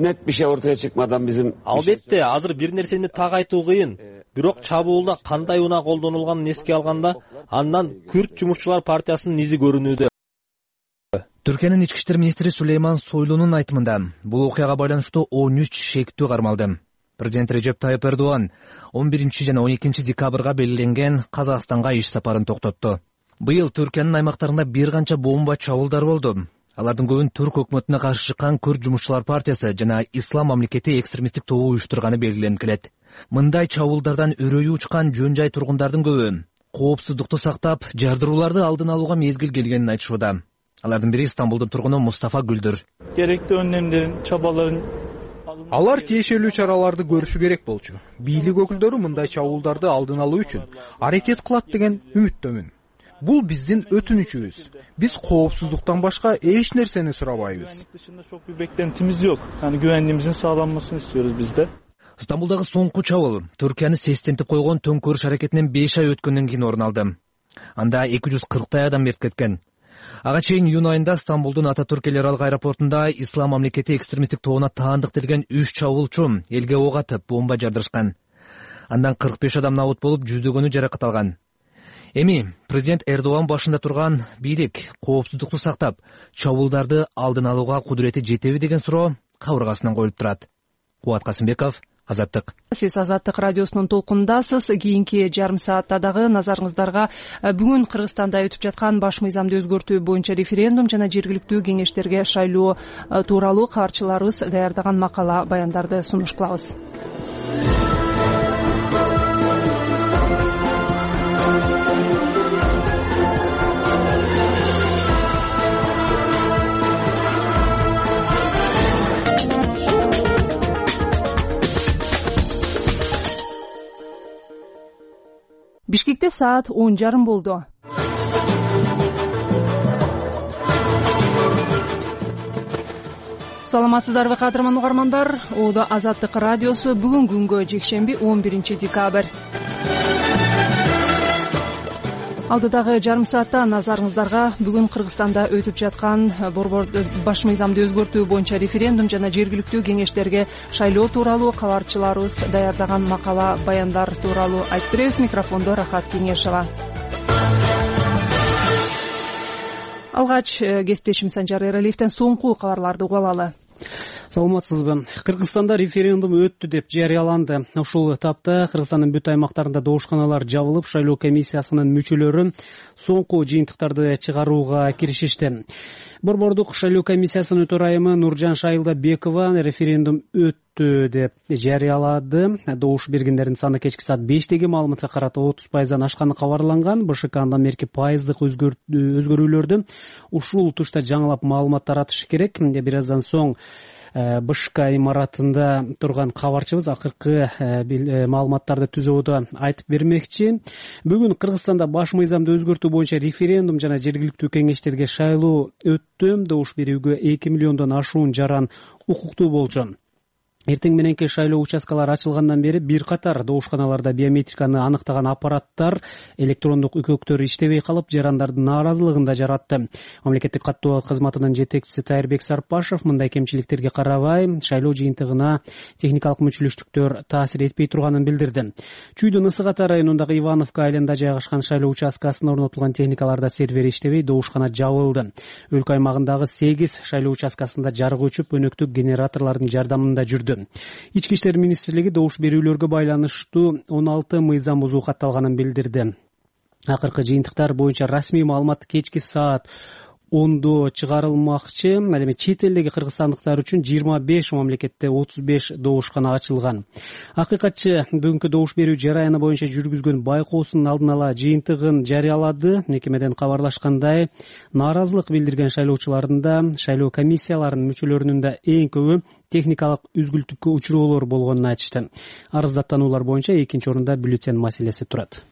Speaker 19: Албетте, азыр бир нерсени так айтуу кыйын. Бирок чабуулда кандай унаа колдонулганын эске алганда, андан күрд жумушчулар партиясынын изи көрүнүүдө.
Speaker 18: Түркиянын ички иштер министри Сулейман Сойлунун айтымында бул окуяга байланыштуу 13 шектүү кармалды. Президент Режеп Тайып Эрдоган 11 жана 12 декабрга белгиленген Казакстанга иш сапарын токтотту. Быйыл Түркиянын аймактарында бир канча бомба чабуулдар болду. Алардын көбүн түрк өкмөтүнө каршы чыккан Күрд жумушчулар партиясы жана Ислам мамлекети экстремисттик тобу уюштурганы белгиленип келет. Мындай чабуулдардан өрөйү учкан жөн жай тургундардын көбү коопсуздукту сактап, жардырууларды алдын алууга мезгил келгенин айтышууда. Алардын бири Стамбулдун тургуну Мустафа Гүлдүр.
Speaker 20: Керектүү өнөмдөрдүн чабаларын
Speaker 9: Алар тиешелүү чараларды көрүшү керек болчу. Бийлик өкүлдөрү мындай чабуулдарды алдын алуу үчүн аракет кылат деген үмүттөмүн. Бул биздин өтүнүчүбүз. Биз коопсуздуктан башка эч нерсени сурабайбыз.
Speaker 20: Çok bir beklentimiz yok. Yani güvenliğimizin sağlanmasını istiyoruz biz de.
Speaker 18: Стамбулдагы соңку чабуул Түркияны сестентип койгон төңкөрүш аракетинен 5 ай өткөндөн кийин орун алды. Анда 240 адам мерт кеткен. Ага чейин июнь айында Стамбулдун Ататүрк эл аралык аэропортунда Ислам мамлекети экстремисттик тобуна таандык делген 3 чабуулчу элге ок атып бомба жардырышкан. Андан 45 адам набут болуп, жүздөгөнү жаракат алган. Эми президент Эрдоган башында турган бийлик коопсуздукту сактап, чабуулдарды алдын алууга кудурети жетеби деген суроо кабыргасынан коюлуп турат. Кубат Касымбеков, Азаттык.
Speaker 1: Сиз Азаттык радиосунун толкунундасыз. Кийинки жарым саатта дагы назарыңыздарга бүгүн Кыргызстанда өтүп жаткан баш мыйзамды өзгөртүү боюнча референдум жана жергиликтүү кеңештерге шайлоо тууралуу кабарчыларыбыз даярдаган макала баяндарды сунуш кылабыз. Бишкекте саат 10:30 болду. Саламатсыздарбы кадырман угармандар. Оодо Азаттык радиосу бүгүн күнгө жекшемби 11 декабрь. Алдыдагы жарым саатта назарыңыздарга бүгүн Кыргызстанда өтүп жаткан баш мыйзамды өзгөртүү боюнча референдум жана жергиликтүү кеңештерге шайлоо тууралуу кабарчыларыбыз даярдаган макала баяндар тууралуу айтып беребиз. Микрофондо Рахат Кеңешова. Алгач кесиптешим Санжар Эралиевден соңку кабарларды угуп алалы.
Speaker 2: Саламатсызбы. Кыргызстанда референдум өттү деп жарыяланды. Ушул этапта Кыргызстандын бүт аймактарында доошканалар жабылып, шайлоо комиссиясынын мүчөлөрү соңку жыйынтыктарды чыгарууга киришишти. Борбордук шайлоо комиссиясынын төрайымы Нуржан Шайылдабекова референдум өттү деп жарыялады. Добуш бергендердин саны кечки саат 5-теги маалыматка карата 30%дан ашканы кабарланган. БШК андан берки пайыздык өзгөрүүлөрдү ушул тушта жаңылап маалымат таратышы керек. Бир аздан соң БШК имаратында турган кабарчыбыз акыркы маалыматтарды түзүүдө айтып бермекчи. Бүгүн Кыргызстанда баш мыйзамды өзгөртүү боюнча референдум жана жергиликтүү кеңештерге шайлоо өттү. Добуш берүүгө 2 миллиондон ашуун жаран укуктуу болчу. Эртең мененки шайлоо участкалары ачылгандан бери бир катар добушканаларда биометриканы аныктаган аппараттар, электрондук үкөктөр иштебей калып, жарандардын нааразылыгын да жаратты. Мамлекеттик каттоо кызматынын жетекчиси Тайырбек Сарпашев мындай кемчиликтерге карабай, шайлоо жыйынтыгына техникалык мүчөлүштүктөр таасир этпей турганын билдирди. Чүйдүн Ысык Ата районундагы Ивановка айылында жайгашкан шайлоо участкасына орнотулган техникаларда сервер иштебей, добушкана жабылды. Өлкө аймагындагы 8 шайлоо участкасында жарык өчүп, өнөктүк генераторлордун жардамында жүрдү. Ички иштер министрлиги добуш берүүлөргө байланыштуу 16 мыйзам бузуу катталганын билдирди. Акыркы жыйынтыктар боюнча расмий маалымат кечки саат 10-до чыгарылмакчы. Ал эми чет элдеги кыргызстандыктар үчүн 25 мамлекетте 35 добушкана ачылган. Акыйкатчы бүгүнкү добуш берүү жараяны боюнча жүргүзгөн байкоосунун алдын ала жыйынтыгын жарыялады. Мекемеден кабарлашкандай, нааразылык билдирген шайлоочулардын да, шайлоо комиссияларынын мүчөлөрүнүн да эң көбү техникалык үзгүлтүккө учуроолор болгонун айтышты. Арыздаттануулар боюнча экинчи орунда бюллетень маселеси турат.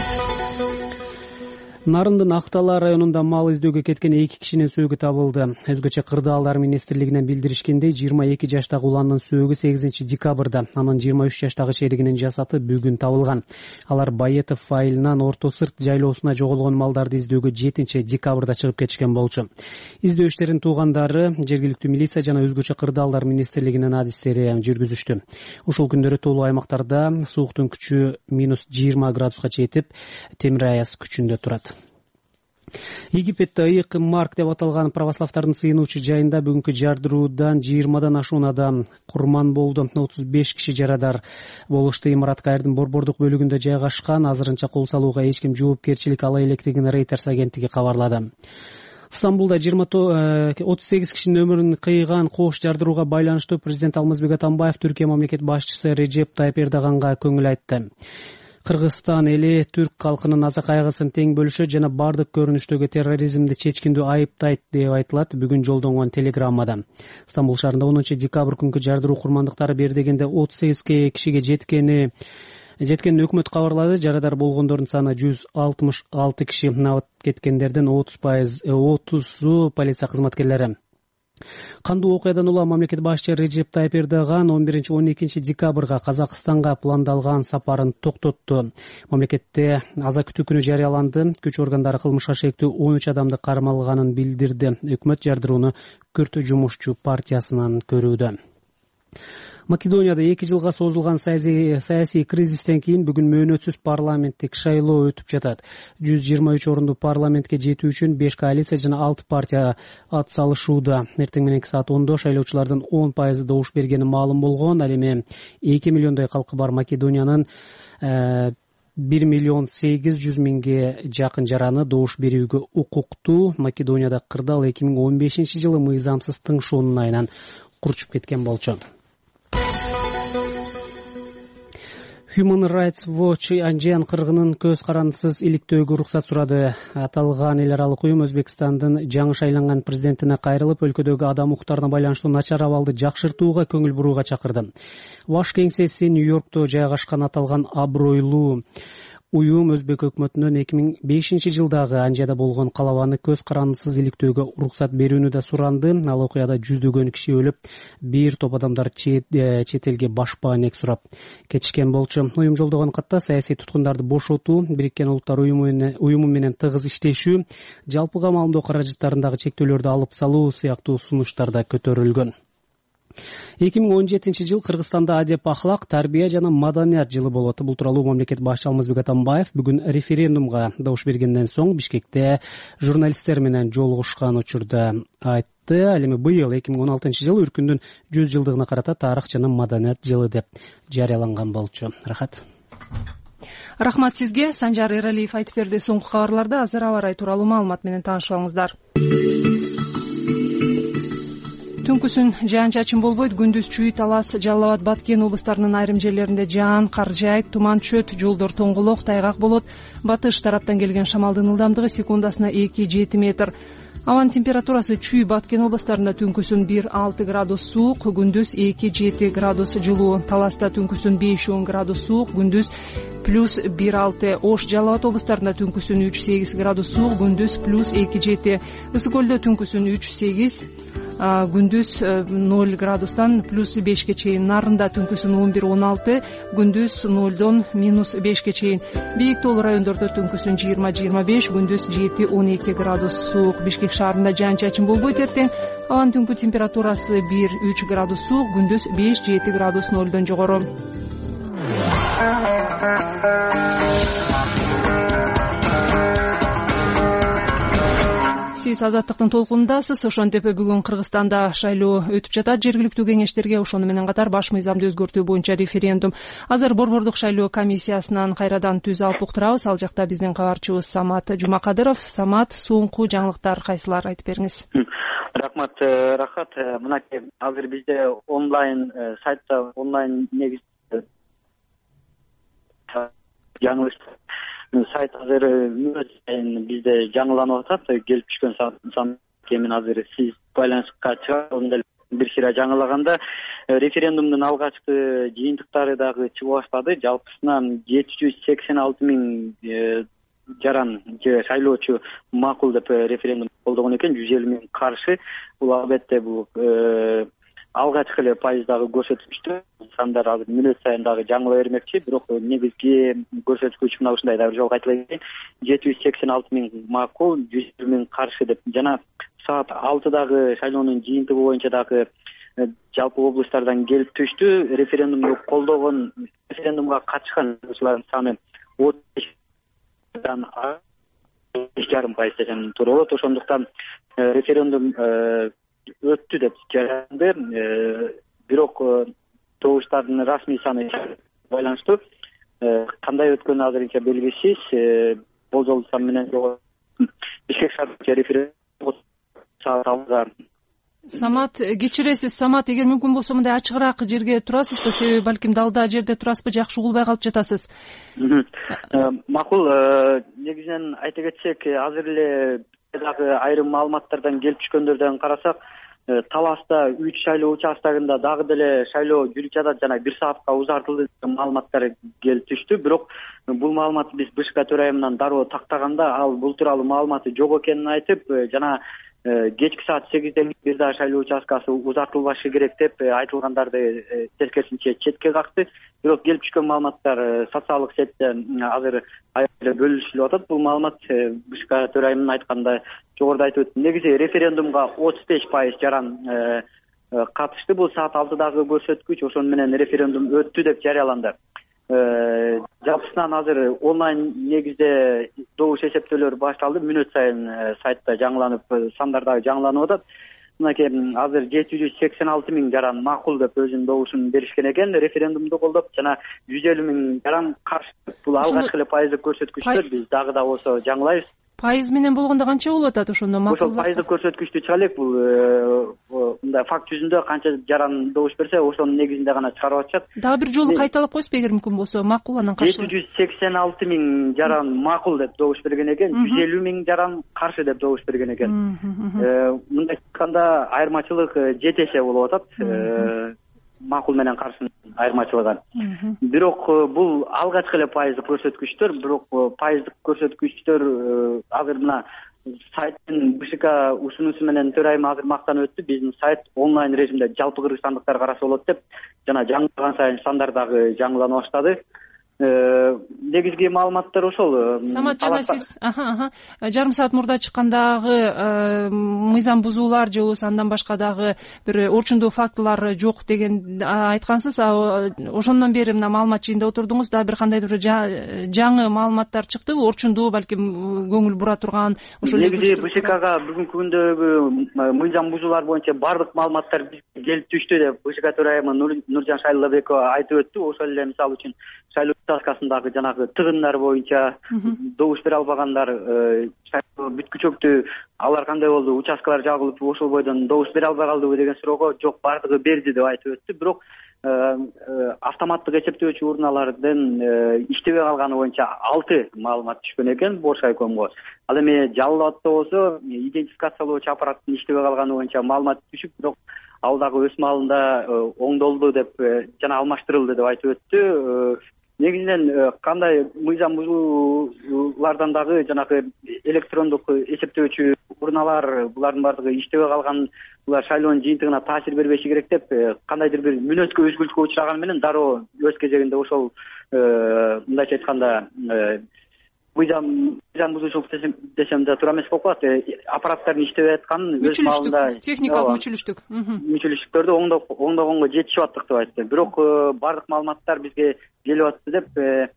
Speaker 2: Нарындын Актала районунда мал издөөгө кеткен 2 кишинин сөөгү табылды. Өзгөчө Кырдаалдар министрлигинен билдиришкендей, 22 жаштагы уландын сөөгү 8 декабрда, анын 23 жаштагы шеригинин жасаты бүгүн табылган. Алар Байетов айылынан Орто Сырт жайлоосуна жоголгон малдарды издөөгө 7 декабрда чыгып кетишкен болчу. Издөө иштерин туугандары, жергиликтүү милиция жана өзгөчө Кырдаалдар министрлигинин адистери жүргүзүштү. Ушул күндөрү тоолуу аймактарда сууктун күчү -20 градуска жетип, темир аяз күчүндө турат. Египетте Ыйык Марк деп аталган православдардын сыйынуучу жайында бүгүнкү жардыруудан 20 ашуун адам курман болду. 35 киши жарадар болушту. Имарат Каирдин борбордук бөлүгүндө жайгашкан. Азырынча кол салууга эч ким жоопкерчилик ала электигин Reuters агенттиги кабарлады. Стамбулда 38 кишинин өмүрүн кыйган кош жардырууга байланыштуу президент Алмазбек Атамбаев Түркия мамлекет башчысы Режеп Тайып Эрдоганга көңүл айтты. Кыргызстан эли түрк калкынын аза кайгысын тең бөлүшөт жана бардык көрүнүштөгү терроризмди чечкиндүү айыптайт деп айтылат бүгүн жолдонгон телеграммада. Стамбул шаарында 10 декабрь күнкү жардыруу курмандыктары бир дегенде 38 кишиге жеткенин өкмөт кабарлады. Жарадар болгондордун саны 166 киши. Набат кеткендердин 30 полиция кызматкерлери. Кандуу окуядан улам мамлекет башчысы Режеп Тайып Эрдоган 11-12 декабрга Казакстанга пландалган сапарын токтотту. Мамлекетте аза күтүү күнү жарыяланды. Күч органдары кылмышка шектүү 13 адамды кармалганын билдирди. Өкмөт жардырууну Күрт жумушчу партиясынан көрүүдө. Македонияда 2 жылга созулган саясий кризистен кийин бүгүн мөөнөтсүз парламенттик шайлоо өтүп жатат. 123 орунду парламентке жетүү үчүн 5 коалиция жана 6 партия ат салышууда. Эртең мененки саат 10-до шайлоочулардын 10% добуш бергени маалым болгон. Ал эми 2 миллиондой калкы бар Македониянын 1,8 миллион жакын жараны добуш берүүгө укуктуу. Македонияда кырдаал 2015 жылы мыйзамсыз тыңшуунун айынан курчуп кеткен болчу. Human Rights Watch Анжан кыргынын көз карандысыз иликтөөгө уруксат сурады. Аталган эл аралык уюм Өзбекстандын жаңы шайланган президентине кайрылып, өлкөдөгү адам укуктарына байланыштуу начар абалды жакшыртууга көңүл бурууга чакырды. Баш кеңсеси Нью-Йоркто жайгашкан аталган абройлуу уюм өзбек өкмөтүнөн 2005-жылдагы Анжада болгон калабаны көз карандысыз иликтөөгө уруксат берүүнү да суранды. Ал окуяда жүздөгөн киши өлүп, бир топ адамдар чет элге башпаанек сурап кетишкен болчу. Уюм жолдогон катта саясий туткундарды бошотуу, Бириккен Улуттар уюму менен тыгыз иштешүү, жалпы камалдоо каражаттарындагы чектөөлөрдү алып салуу сыяктуу сунуштар да көтөрүлгөн. 2017-жыл Кыргызстанда адеп, ахлак, тарбия жана маданият жылы болот. Бул тууралуу мамлекет башчысы Алмазбек Атамбаев бүгүн референдумга добуш бергенден соң Бишкекте журналисттер менен жолугушкан учурда айтты. Ал эми быйыл 2016-жыл Үркүндүн 100 жылдыгына карата тарых жана маданият жылы деп жарыяланган болчу.
Speaker 1: Рахмат сизге. Санжар Эралиев айтып берди. Соңку кабарларда азыр аба ырайы тууралуу маалымат менен таанышып алыңыздар. Түнкүсүн жаан-чачын болбойт. Күндүз Чүй, Талас, Жалал Абад, Баткен облустарынын айрым жерлеринде жаан, кар жаайт, туман түшөт, жолдор тоңголок, тайгак болот. Батыш тараптан келген шамалдын ылдамдыгы секундасына 2-7 метр. Абанын температурасы Чүй, Баткен областарында түнкүсүн 1-6 градус суук, күндүз 2-7 градус жылуу. Таласта түнкүсүн 5-10 градус суук, күндүз плюс 1-6. Ош, Жалал Абад областарында түнкүсүн 3-8 градус суук, күндүз плюс 2-7. Ысык көлдө түнкүсүн 3-8, күндүз 0 градустан плюс 5ке чейин. Нарында түнкүсүн 11-16, күндүз 0-дон минус 5ке чейин. Бийик тоолуу райондордо түнкүсүн 20-25, күндүз 7-12 градус суук. Бишкек шаарында жаан-чачын болбойт эртең. Абанын түнкү температурасы 1-3 градус суук, күндүз 5-7 градус 0дон жогору. Сиз Азаттыктын толкунундасыз. Ошентип бүгүн Кыргызстанда шайлоо өтүп жатат. Жергиликтүү кеңештерге ошону менен катар баш мыйзамды өзгөртүү боюнча референдум. Азыр Борбордук шайлоо комиссиясынан кайрадан түз алып уктурабыз. Ал жакта биздин кабарчыбыз Самат Жумакадыров. Самат, соңку жаңылыктар кайсылар, айтып бериңиз.
Speaker 6: Рахмат, Рахат. Мынакей азыр бизде онлайн сайтта онлайн негизде жаңылыш сайт азыр бизде жаңыланып атат. Келип түшкөн сан кемин азыр сиз байланышка чыгып бир кира жаңылаганда референдумдун алгачкы жыйынтыктары дагы чыга баштады. Жалпысына 786 000 жаран же шайлоочу макул деп референдум колдогон экен, 150 000 каршы. Бул албетте бул алгачкы эле пайыздагы көрсөткүчтү. Сандар азыр мүнөт сайын дагы жаңыла бермекчи, бирок негизги көрсөткүч мына ушундай дагы жолго айтыла кеткен. 786 000 макул, 100 000 каршы деп. Жана саат 6дагы шайлоонун жыйынтыгы боюнча дагы жалпы облустардан келип түштү. Референдумду колдогон, референдумга катышкан жолуучулардын саны 5,5% десем туура болот. Ошондуктан референдум өттү деп жарыяланды. Бирок добуштардын расмий саны байланыштуу. Кандай өткөнү азырынча белгисиз. Болжол сан менен Бишкек шаарында референдум саат 6да.
Speaker 1: Самат, кечиресиз. Самат, эгер мүмкүн болсо мындай ачыгыраак жерге турасызбы? Себеби балким далда жерде турасызбы, жакшы угулбай калып жатасыз.
Speaker 6: Макул, негизинен айта кетсек, азыр эле дагы айрым маалыматтардан келип түшкөндөрдөн карасак, Таласта 3 шайлоо участогунда дагы деле шайлоо жүрүп жатат жана 1 саатка узартылды деген маалыматтар келип түштү. Бирок бул маалыматты биз БШК төрайымынан дароо тактаганда ал бул тууралуу маалыматы жок экенин айтып, жана кечки саат 8де бир дагы шайлоо участкасы узартылбашы керек деп айтылгандарды тескерисинче четке какты. Бирок келип түшкөн маалыматтар социалдык сетте азыр аябай бөлүнүшүп атат. Бул маалымат БШК төрайымынын айтканда жогоруда айтып өттүм. Негизи референдумга 35% жаран катышты. Бул саат 6дагы көрсөткүч. Ошону менен референдум өттү деп жарыяланды. Жалпысынан азыр онлайн негизде добуш эсептөөлөр башталды. Мүнөт сайын сайтта жаңыланып, сандар дагы жаңыланып атат. Мынакей азыр 786 000 жаран макул деп өзүнүн добушун беришкен экен, референдумду колдоп, жана 150 000 жаран каршы. Бул алгачкы эле пайыздык көрсөткүчтөр, биз дагы да болсо жаңылайбыз.
Speaker 1: Пайыз менен болгондо канча болуп атат ошондо?
Speaker 6: Ошол пайыздык көрсөткүчтү чыга элек. Бул мындай факт жүзүндө канча жаран добуш берсе, ошонун негизинде гана чыгарып атышат.
Speaker 1: Дагы бир жолу кайталап койсуңузбу, эгер мүмкүн болсо? Макул, анан каршы.
Speaker 6: 786 000 жаран макул деп добуш берген экен, 150 000 жаран каршы деп добуш берген экен. Мындай айтканда айырмачылык 7 эсе болуп атат. макул менен каршынын айырмачылыгы. Бирок бул алгачкы эле пайыздык көрсөткүчтөр, бирок пайыздык көрсөткүчтөр азыр мына сайттын БШК ушунусу менен төрайым азыр мактанып өттү. Биздин сайт онлайн режимде жалпы кыргызстандыктар караса болот деп жана жаңылаган сайын сандар дагы жаңылана баштады. Негизги маалыматтар ошол.
Speaker 1: Самат жана сиз жарым саат мурда чыккандагы мыйзам бузуулар же болбосо андан башка дагы бир орчундуу фактылар жок деген айткансыз. Ошондон бери мына маалымат жыйында отурдуңуз, дагы бир кандайдыр жаңы маалыматтар чыктыбы? Орчундуу, балким көңүл бура турган ошол
Speaker 6: негизи БШКга бүгүнкү күндөгү мыйзам бузуулар боюнча бардык маалыматтар бизге келип түштү деп БШК төрайымы Нуржан Шайлабекова айтып өттү. Ошол эле мисалы үчүн шайлоо участкасындагы жанагы тыгындар боюнча добуш бере албагандар, бүткүчөктү алар кандай болду, участкалар жабылып ошол бойдон добуш бере албай калдыбы деген суроого жок, бардыгы берди деп айтып өттү. Бирок автоматтык эсептөөчү урналардын иштебей калганы боюнча 6 маалымат түшкөн экен Боршайкомго. Ал эми жалалатта болсо идентификациялоочу аппараттын иштебей калганы боюнча маалымат түшүп, бирок ал дагы өз маалында оңдолду деп жана алмаштырылды деп айтып өттү. Негизинен кандай мыйзам бузуулардан дагы жанагы электрондук эсептөөчү урналар булардын бардыгы иштебей калган, булар шайлоонун жыйынтыгына таасир бербеши керек деп кандайдыр бир мүнөзгө өзгөртүүгө учураганы менен дароо өз кезегинде ошол мындайча айтканда мыйзам бузуучулук десем да туура эмес болуп калат. Аппараттардын иштебей атканын өз маалында
Speaker 1: техникалык
Speaker 6: мүчүлүштүктөрдү оңдогонго жетишип аттык деп айтты. Бирок бардык маалыматтар бизге келип атты деп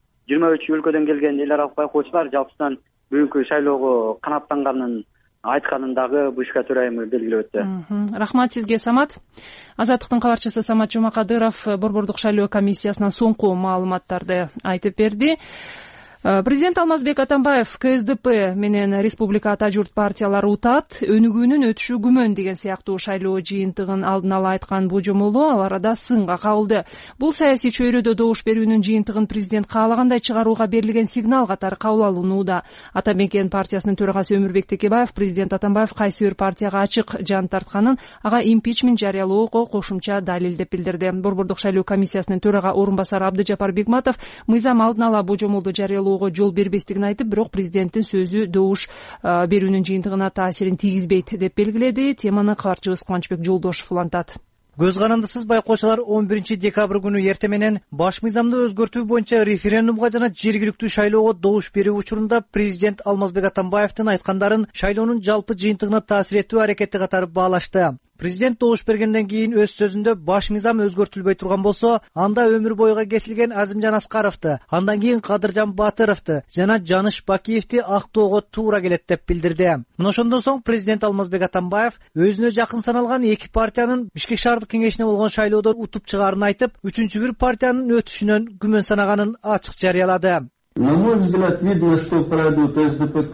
Speaker 6: 23 өлкөдөн келген эл аралык байкоочулар жалпысынан бүгүнкү шайлоого канааттанганын айтканын дагы БШК төрайымы белгилеп өттү.
Speaker 1: Рахмат сизге, Самат. Азаттыктын кабарчысы Самат Жумакадыров Борбордук шайлоо комиссиясынан соңку маалыматтарды айтып берди. Президент Алмазбек Атамбаев КСДП менен Республика Ата журт партиялары утат, өнүгүүнүн өтүшү күмөн деген сыяктуу шайлоо жыйынтыгын алдын ала айткан божомолу ал арада сынга кабылды. Бул саясий чөйрөдө добуш берүүнүн жыйынтыгын президент каалагандай чыгарууга берилген сигнал катары кабыл алынууда. Ата мекен партиясынын төрагасы Өмүрбек Текебаев президент Атамбаев кайсы бир партияга ачык жан тартканын, ага импичмент жарыялоого кошумча далил деп билдирди. Борбордук шайлоо комиссиясынын төрага орун басары Абдыжапар Бигматов мыйзам алдын ала божомолду жарыялоо жол бербестигин айтып, бирок президенттин сөзү добуш берүүнүн жыйынтыгына таасирин тийгизбейт деп белгиледи. Теманы кабарчыбыз Кубанычбек Жолдошов улантат.
Speaker 8: Көз карандысыз байкоочулар 11 декабрь күнү эртең менен баш мыйзамды өзгөртүү боюнча референдумга жана жергиликтүү шайлоого добуш берүү учурунда президент Алмазбек Атамбаевдин айткандарын шайлоонун жалпы жыйынтыгына таасир этүү аракети катары баалашты. Президент добуш бергенден кийин өз сөзүндө баш мыйзам өзгөртүлбөй турган болсо, анда өмүр боюга кесилген Азимжан Аскаровду, андан кийин Кадыржан Батыровду жана Жаныш Бакиевди актоого туура келет деп билдирди. Мына ошондон соң президент Алмазбек Атамбаев өзүнө жакын саналган 2 партиянын Бишкек шаардык кеңешине болгон шайлоодо утуп чыгаарын айтып, 3-бир партиянын өтүшүнөн күмөн санаганын ачык жарыялады.
Speaker 4: На мой взгляд, видно, что пройдут СДПК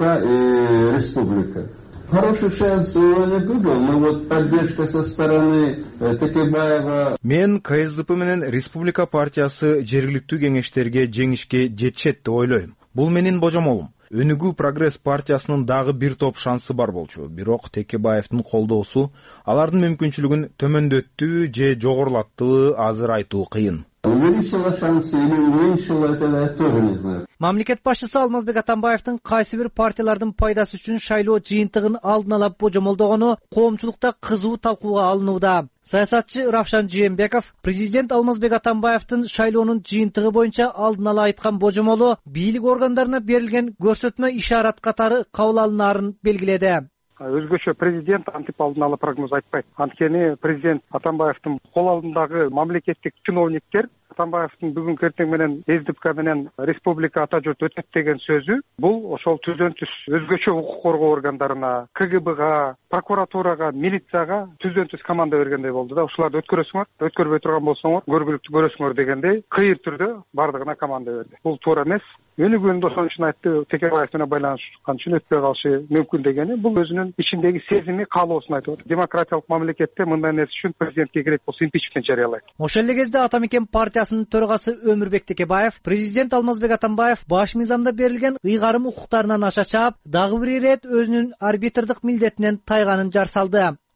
Speaker 4: и Республика. Хороший шанс его не был, но вот поддержка со стороны Текебаева.
Speaker 9: Мен КСДП менен Республика партиясы жергиликтүү кеңештерге жеңишке жетишет деп ойлойм. Бул менин божомолум. Өнүгүү прогресс партиясынын дагы бир топ шансы бар болчу. Бирок Текебаевдин колдоосу алардын мүмкүнчүлүгүн төмөндөттү же жогорулаттыбы азыр айтуу кыйын.
Speaker 4: Увеличила шансы или уменьшила, это я тоже не знаю.
Speaker 8: Мамлекет башчысы Алмазбек Атамбаевдин кайсы бир партиялардын пайдасы үчүн шайлоо жыйынтыгын алдын ала божомолдогону коомчулукта кызуу талкууга алынууда. Саясатчы Равшан Жээнбеков президент Алмазбек Атамбаевдин шайлоонун жыйынтыгы боюнча алдын ала айткан божомолу бийлик органдарына берилген көрсөтмө ишарат катары кабыл алынаарын белгиледи.
Speaker 10: Өзгөчө президент антип алдын ала прогноз айтпайт. Анткени президент Атамбаевдин кол алдындагы мамлекеттик чиновниктер Атамбаевдин бүгүнкү эртең менен СДПК менен Республика Ата журт өтөт деген сөзү бул ошол түздөн түз өзгөчө укук коргоо органдарына, КГБга, прокуратурага, милицияга түздөн түз команда бергендей болду да. Ушуларды өткөрөсүңөр, өткөрбөй турган болсоңор, көргүлүктүү көрөсүңөр дегендей кыйыр түрдө бардыгына команда берди. Бул туура эмес. Өнүгүүнү ошон үчүн айтты, Текебаев менен байланышкан үчүн өтпөй калышы мүмкүн дегени бул өзүнүн ичиндеги сезими, каалоосун айтып атат. Демократиялык мамлекетте мындай нерсе үчүн президентке керек болсо импичмент жарыялайт.
Speaker 8: Ошол эле кезде Ата мекен партиясынын төрагасы Өмүрбек Текебаев президент Алмазбек Атамбаев баш мыйзамда берилген ыйгарым укуктарынан аша чаап, дагы бир ирет өзүнүн арбитрдык милдетинен тайганын жар салды.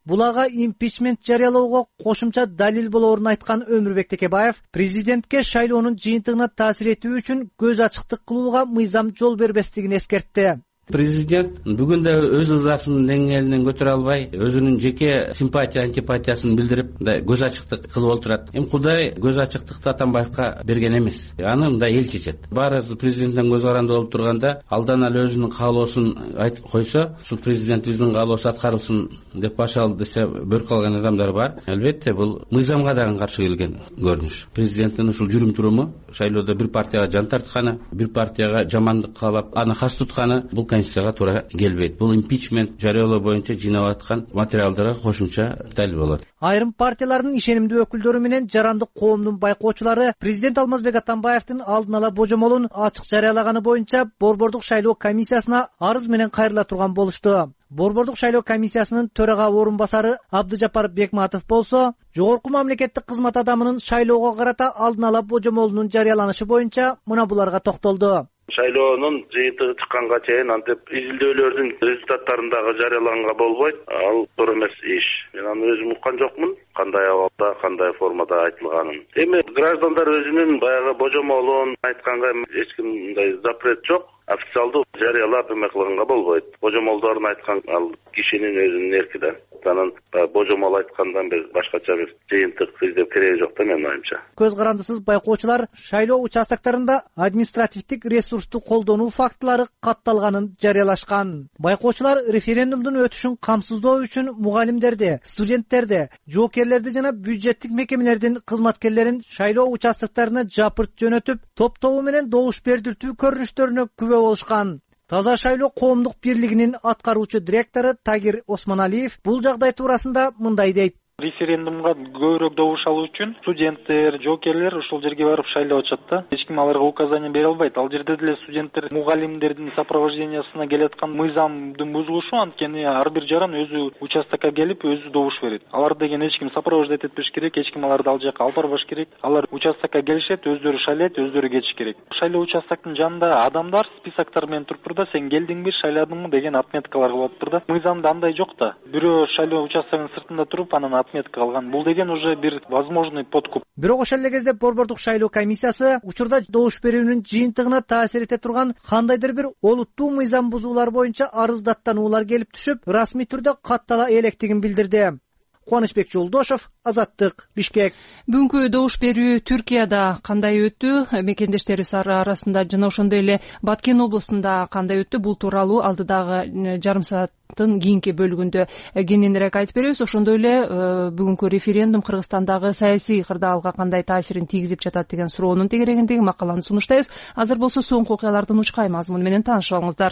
Speaker 8: бул ага импичмент жарыялоого кошумча далил болоорун айткан Өмүрбек Текебаев президентке шайлоонун жыйынтыгына таасир этүү үчүн көз ачыктык кылууга мыйзам жол бербестигин эскертти.
Speaker 5: Президент бүгүн да өз ызасын деңгээлинен көтөрө албай, өзүнүн жеке симпатия антипатиясын билдирип, мындай көз ачыктык кылып отурат. Эми Кудай көз ачыктыкты Атамбаевка берген эмес. Аны мындай эл чечет. Баары президенттен көз каранды болуп турганда, алдан эле өзүнүн каалоосун айтып койсо, ушул президентибиздин каалоосу аткарылсын деп башал десе бөр калган адамдар бар. Албетте бул мыйзамга дагы каршы келген көрүнүш. Президенттин ушул жүрүм туруму шайлоодо бир партияга жан тартканы, бир партияга жамандык каалап, аны хас тутканы бул конституцияга туура келбейт. Бул импичмент жарыялоо боюнча жыйнап аткан материалдарга кошумча далил болот.
Speaker 8: Айрым партиялардын ишенимдүү өкүлдөрү менен жарандык коомдун байкоочулары президент Алмазбек Атамбаевдин алдын ала божомолун ачык жарыялаганы боюнча Борбордук шайлоо комиссиясына арыз менен кайрыла турган болушту. Борбордук шайлоо комиссиясынын төрага орун басары Абдыжапар Бекматов болсо, жогорку мамлекеттик кызмат адамынын шайлоого карата алдын ала божомолунун жарыяланышы боюнча мына буларга токтолду.
Speaker 11: Шайлоонун жыйынтыгы чыкканга чейин антип изилдөөлөрдүн результаттарындагы жарыяланганга болбойт. Ал туура эмес иш. Мен аны өзүм уккан жокмун. Кандай абалда, кандай формада айтылганын. Эми граждандар өзүнүн баягы божомолун айтканга эч кимдей запрет жок. Официалдуу жарыялап эме кылганга болбойт. Божомолдорун айткан ал кишинин өзүнүн эрки да. Анан божомол айткандан башкача бир жыйынтык издеп кереги жок да менин оюмча.
Speaker 8: Көз карандысыз байкоочулар шайлоо участоктарында административдик ресурсту колдонуу фактылары катталганын жарыялашкан. Байкоочулар референдумдун өтүшүн камсыздоо үчүн мугалимдерди, студенттерди, жоокерлерди жана бюджеттик мекемелердин кызматкерлерин шайлоо участоктарына жапырт жөнөтүп, топ-тобу менен добуш бердиртүү көрүнүштөрүнө күбө болушкан. Таза шайлоо коомдук бирлигинин аткаруучу директору Тагир Осмоналиев бул жагдай туурасында мындай дейт.
Speaker 12: Референдумга көбүрөөк добуш алуу үчүн студенттер, жоокерлер ушул жерге барып шайлап атышат да. Эч ким аларга указание бере албайт. Ал жерде деле студенттер мугалимдердин сопровождениясына келаткан мыйзамдын бузулушу, анткени ар бир жаран өзү участокко келип өзү добуш берет. Алар деген эч ким сопровождать этпеш керек, эч ким аларды ал жака алып барбаш керек. Алар участокко келишет, өздөрү шайлайт, өздөрү кетиш керек. Шайлоо участоктун жанында адамдар списоктор менен туруп да, сен келдиңби, шайладыңбы деген отметкалар кылып да. Мыйзамда андай жок да. Бирөө шайлоо участогунун сыртында туруп, анан отметка алган. Бул деген уже бир возможный подкуп.
Speaker 8: Бирок ошол эле кезде Борбордук шайлоо комиссиясы учурда добуш берүүнүн жыйынтыгына таасир эте турган кандайдыр бир олуттуу мыйзам бузуулар боюнча арыздаттануулар келип түшүп, расмий түрдө каттала электигин билдирди. Кубанычбек Жолдошов, Азаттык, Бишкек.
Speaker 1: Бүгүнкү добуш берүү Түркияда кандай өттү? Мекендештерибиз арасында жана ошондой эле Баткен облусунда кандай өттү? Бул тууралуу алдыдагы жарым сааттын кийинки бөлүгүндө кененирээк айтып беребиз. Ошондой эле бүгүнкү референдум Кыргызстандагы саясий кырдаалга кандай таасирин тийгизип жатат деген суроонун тегерегиндеги макаланы сунуштайбыз. Азыр болсо соңку окуялардын учкай мазмуну менен таанышып алыңыздар.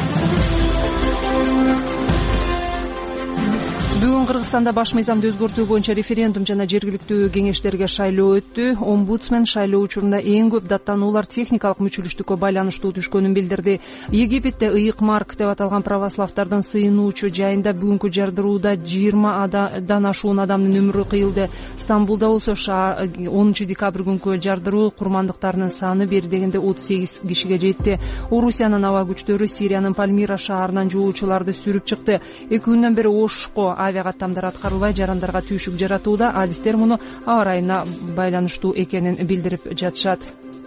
Speaker 1: Бүгүн Кыргызстанда баш мыйзамды өзгөртүү боюнча референдум жана жергиликтүү кеңештерге шайлоо өттү. Омбудсмен шайлоо учурунда эң көп даттануулар техникалык мүчүлүштүккө байланыштуу түшкөнүн билдирди. Египетте Ыйык Марк деп аталган православдардын сыйынуучу жайында бүгүнкү жардырууда 20дан ашуун адамдын өмүрү кыйылды. Стамбулда болсо 10 декабрь күнкү жардыруу курмандыктарынын саны бери дегенде 38 кишиге жетти. Орусиянын аба күчтөрү Сириянын Пальмира шаарынан жуучуларды сүрүп чыкты. 2 күндөн бери Ошко авиакаттамдар аткарылбай, жарандарга түйшүк жаратууда. Адистер муну аба ырайына байланыштуу экенин билдирип жатышат.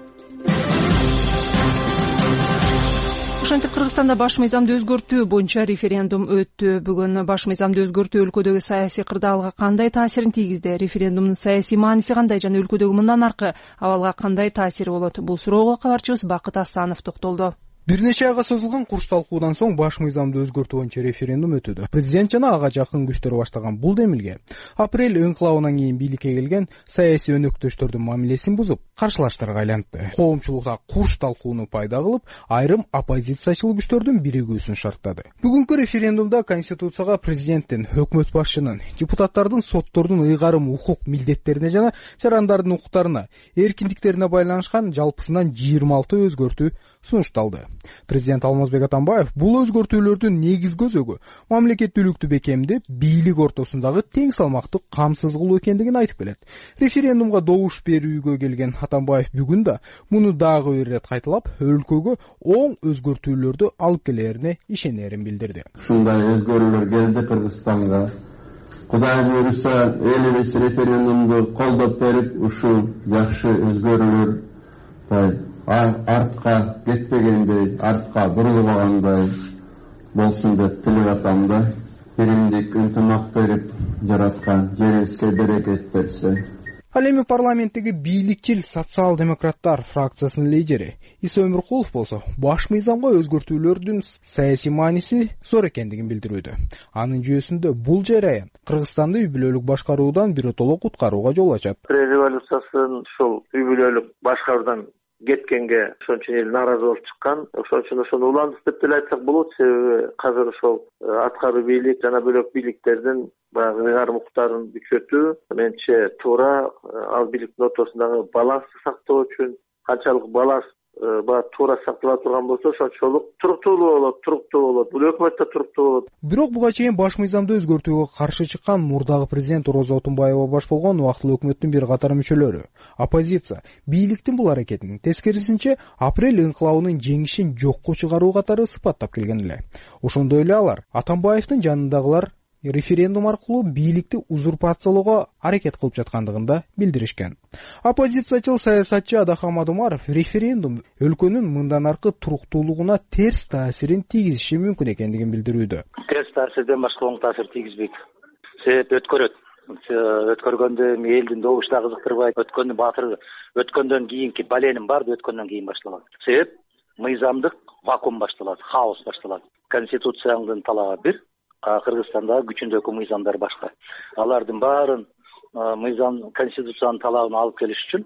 Speaker 1: Ошентип Кыргызстанда баш мыйзамды өзгөртүү боюнча референдум өттү. Бүгүн баш мыйзамды өзгөртүү өлкөдөгү саясий кырдаалга кандай таасирин тийгизди? Референдумдун саясий мааниси кандай жана өлкөдөгү мындан аркы абалга кандай таасири болот? Бул суроого кабарчыбыз Бакыт Асанов токтолду.
Speaker 2: Бир нече айга созулган курч талкуудан соң баш мыйзамды өзгөртүү боюнча референдум өтүүдө. Президент жана ага жакын күчтөр баштаган бул демилге апрель ыңкылабынан кийин бийликке келген саясий өнөктөштөрдүн мамилесин бузуп, каршылаштарга айлантты. Коомчулукта курч талкууну пайда кылып, айрым оппозициячыл күчтөрдүн биригүүсүн шарттады. Бүгүнкү референдумда Конституцияга президенттин, өкмөт башчынын, депутаттардын, соттордун ыйгарым укук милдеттерине жана жарандардын укуктарына, эркиндиктерине байланышкан жалпысынан 26 өзгөртүү сунушталды. Президент Алмазбек Атамбаев бул өзгөртүүлөрдүн негизги өзөгү мамлекеттүүлүктү бекемдеп, бийлик ортосундагы тең салмакты камсыз кылуу экендигин айтып келет. Референдумга добуш берүүгө келген Атамбаев бүгүн да муну дагы бир ирет кайталап, өлкөгө оң өзгөртүүлөрдү алып келерине ишенерин билдирди.
Speaker 4: Ушундай өзгөрүүлөр келди Кыргызстанга. Кудай буюрса, элибиз референдумду колдоп берип, ушул жакшы өзгөрүүлөр артка кетпегендей, артка бурулбагандай болсун деп тилеп атам да. Биримдик ынтымак берип жараткан жерибизге берекет берсе.
Speaker 9: Ал эми парламенттеги бийликчил социал-демократтар фракциясынын лидери Иса Өмүркулов болсо баш мыйзамга өзгөртүүлөрдүн саясий мааниси зор экендигин билдирүүдө. Анын жүйөсүндө бул жараян Кыргызстанды үй бүлөлүк башкаруудан биротоло куткарууга жол ачат.
Speaker 21: Революциясын ушул үй бүлөлүк башкаруудан кеткенге ошон үчүн эл нааразы болуп чыккан. Ошон үчүн ошону уландык деп деле айтсак болот. Себеби азыр ошол аткаруу бийлик жана бөлөк бийликтердин баягы ыйгарым укуктарын күчөтүү менимче туура, ал бийликтин ортосундагы балансты сактоо үчүн канчалык баланс туура сактала турган болсо, ошончолук туруктуулуу болот. Бул өкмөт да туруктуу болот.
Speaker 9: Бирок буга чейин баш мыйзамды өзгөртүүгө каршы чыккан мурдагы президент Роза Отунбаева баш болгон убактылуу өкмөттүн бир катар мүчөлөрү, оппозиция бийликтин бул аракетин тескерисинче апрель инкылабынын жеңишин жокко чыгаруу катары сыпаттап келген эле. Ошондой эле алар Атамбаевдин жанындагылар референдум аркылуу бийликти узурпациялоого аракет кылып жаткандыгын да билдиришкен. Оппозициячыл саясатчы Адахам Адумаров референдум өлкөнүн мындан аркы туруктуулугуна терс таасирин тийгизиши мүмкүн экендигин билдирүүдө.
Speaker 22: Терс таасирден башка оң таасир тийгизбейт. Себеп өткөрөт. Өткөргөндө элдин добушу да кызыктырбайт. Өткөндүн баатыр өткөндөн кийинки баленин баары өткөндөн кийин башталат. Себеп мыйзамдык вакуум башталат, хаос башталат. Конституциянын талабы бир, Кыргызстанда күчүндөгү мыйзамдар башка. Алардын баарын мыйзам конституциянын талабын алып келиш үчүн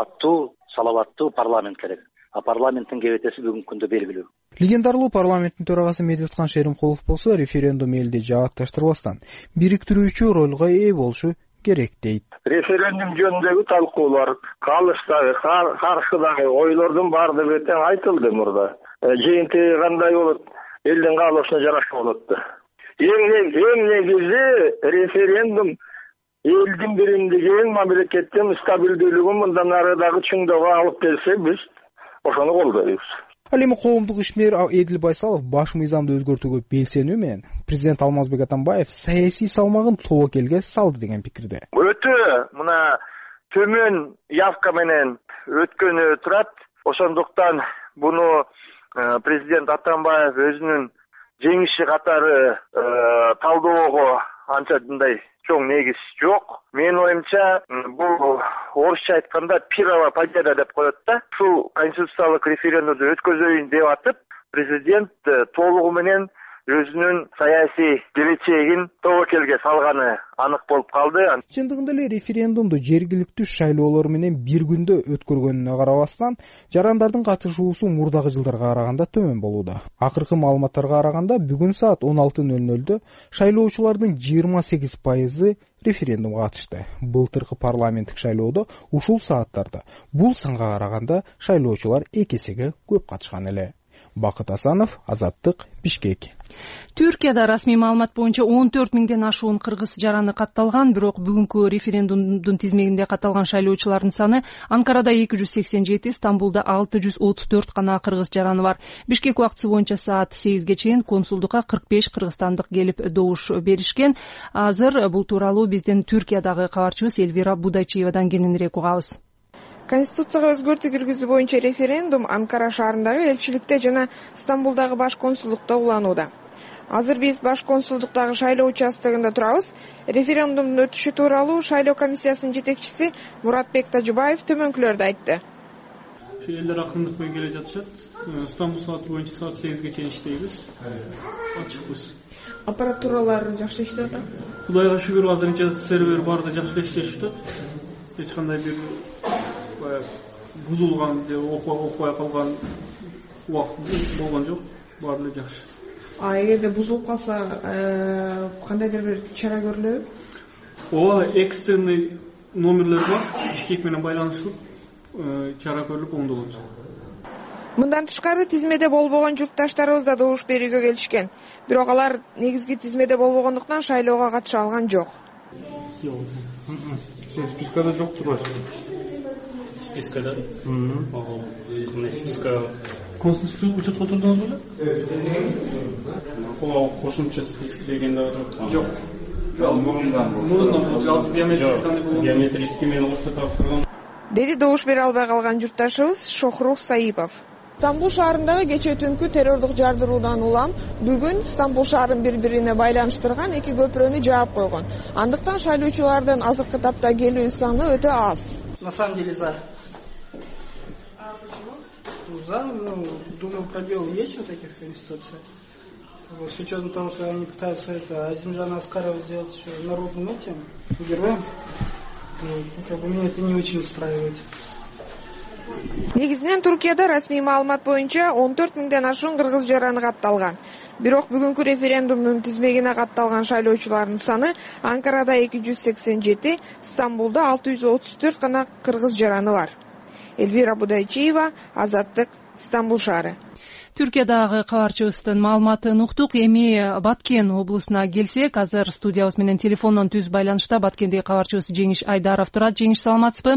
Speaker 22: салаваттуу парламент керек. А парламенттин кебетеси бүгүнкү күндө белгилүү.
Speaker 9: Легендарлуу парламенттин төрагасы Медетхан Шеримкулов болсо референдум элди жаатташтырбастан бириктирүүчү ролго ээ болушу керек дейт.
Speaker 21: Референдум жөнүндөгү талкуулар, калыштагы, каршыдагы ойлордун баардыгы тең айтылды мурда. Жыйынтыгы кандай болот? Элдин каалоосуна жараша болот да. Эң негизи референдум элдин биримдигин, мамлекеттин стабилдүүлүгүн мындан ары дагы чыңдоого алып келсе, биз ошону колдойбуз.
Speaker 9: Ал эми коомдук ишмер Эдил Байсалов баш мыйзамды өзгөртүүгө белсенүү менен президент Алмазбек Атамбаев саясий салмагын тобокелге салды деген пикирде.
Speaker 21: Өтө мына төмөн явка менен өткөнү турат. Ошондуктан буну президент Атамбаев өзүнүн жеңиши катары талдоого анча чоң негиз жок. Менин оюмча, бул орусча айтканда пирова победа деп коет да. Ушул конституциялык референдумду өткөзөйүн деп атып, президент толугу менен өзүнүн саясий келечегин тобокелге салганы анык болуп калды.
Speaker 9: Чындыгында эле референдумду жергиликтүү шайлоолор менен бир күндө өткөргөнүнө карабастан, жарандардын катышуусу мурдагы жылдарга караганда төмөн болууда. Акыркы маалыматтарга караганда бүгүн саат 16:00 шайлоочулардын 28% референдумга катышты. Былтыркы парламенттик шайлоодо ушул сааттарда бул санга караганда шайлоочулар 2 эсеге көп катышкан эле. Бакыт Асанов, Азаттык, Бишкек.
Speaker 1: Түркияда расмий маалымат боюнча 14 миңден ашуун кыргыз жараны катталган, бирок бүгүнкү референдумдун тизмегинде катталган шайлоочулардын саны Анкарада 287, Стамбулда 634 гана кыргыз жараны бар. Бишкек убактысы боюнча саат 8ге чейин консулдукка 45 кыргызстандык келип добуш беришкен. Азыр бул тууралуу биздин Түркиядагы кабарчыбыз Элвира Будачиевадан кененирээк угабыз.
Speaker 23: Конституцияга өзгөртүү киргизүү боюнча референдум Анкара шаарындагы элчиликте жана Стамбулдагы баш консулдукта уланууда. Азыр биз баш консулдуктагы шайлоо участогунда турабыз. Референдумдун өтүшү тууралуу шайлоо комиссиясынын жетекчиси Муратбек Тажыбаев төмөнкүлөрдү айтты.
Speaker 20: Элдер акындык менен келе жатышат. Стамбул сааты боюнча саат 8ге чейин иштейбиз. Ачыкпыз.
Speaker 23: Аппаратуралар жакшы иштеп атат.
Speaker 20: Кудайга шүгүр, азырынча сервер баары да жакшы иштешип атат. Эч кандай бир бузулган же окпой калган убакыт болгон жок, баары эле жакшы.
Speaker 23: Эгерде бузулуп калса, кандайдыр бир чара көрүлөбү?
Speaker 20: Ооба, экстренный номерлер бар, Бишкек менен байланышып, чара көрүлүп оңдолот.
Speaker 23: Мындан тышкары тизмеде болбогон журтташтарыбыз да добуш берүүгө келишкен. Бирок алар негизги тизмеде болбогондуктан шайлоого катыша алган жок.
Speaker 20: Спискада жок турбайсызбы?
Speaker 24: Спискада? Кандай списка?
Speaker 20: Конституциялык учетко отурдуңузбу беле? Кошумча список дегенде жок. мурундан жалпы геометрический менен орусча тапшырган
Speaker 23: деди добуш бере албай калган журтташыбыз Шохрух Саипов. Стамбул шаарындагы кечээ түнкү террордук жардыруудан улам бүгүн Стамбул шаарын бири-бирине байланыштырган эки көпүрөнү жаап койгон. Андыктан шайлоочулардын азыркы тапта келүү саны өтө аз.
Speaker 3: На самом деле за. За, думаю, пробел есть в таких институциях. С учетом того, что они пытаются это Азимжана Аскарова сделать еще народным этим героем, меня это не очень устраивает.
Speaker 23: Негизинен Туркияда расмий маалымат боюнча 14 миңден ашуун кыргыз жараны катталган. Бирок бүгүнкү референдумдун тизмегине катталган шайлоочулардын саны Анкарада 287, Стамбулда 634 гана кыргыз жараны бар. Эльвира Будайчиева, Азаттык, Стамбул шаары.
Speaker 1: Түркиядагы кабарчыбыздын маалыматын уктук. Эми Баткен облусуна келсек, азыр студиябыз менен телефондон түз байланышта Баткендеги кабарчыбыз Жеңиш Айдаров турат. Жеңиш, саламатсызбы?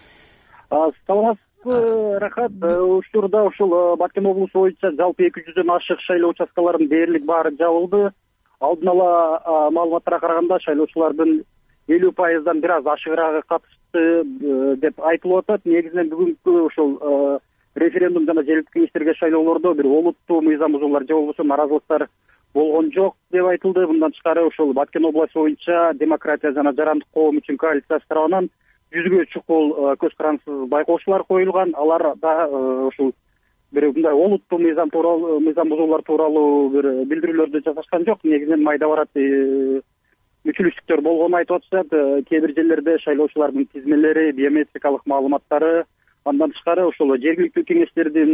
Speaker 7: Саламатсызбы, рахат. Учурда ушул Баткен облусу боюнча жалпы 200дөн ашык шайлоо участкаларынын дээрлик баары жабылды. Алдын ала маалыматтарга караганда шайлоочулардын 50%дан бир аз ашыгыраагы катышты деп айтылып атат. Негизинен бүгүнкү ушул референдум жана жергиликтүү кеңештерге шайлоолордо бир олуттуу мыйзам бузуулар же болбосо нааразылыктар болгон жок деп айтылды. Мындан тышкары ушул Баткен областы боюнча демократия жана жарандык коом үчүн коалициясы тарабынан 100гө чукул көз карандысыз байкоочулар коюлган. Алар да ушул бир мындай олуттуу мыйзам бузуулар тууралуу бир билдирүүлөрдү жасашкан жок. Негизинен майда барат мүчүлүштүктөр болгонун айтып атышат. Кээ бир жерлерде шайлоочулардын тизмелери, биометрикалык маалыматтары, андан тышкары ошол жергиликтүү кеңештердин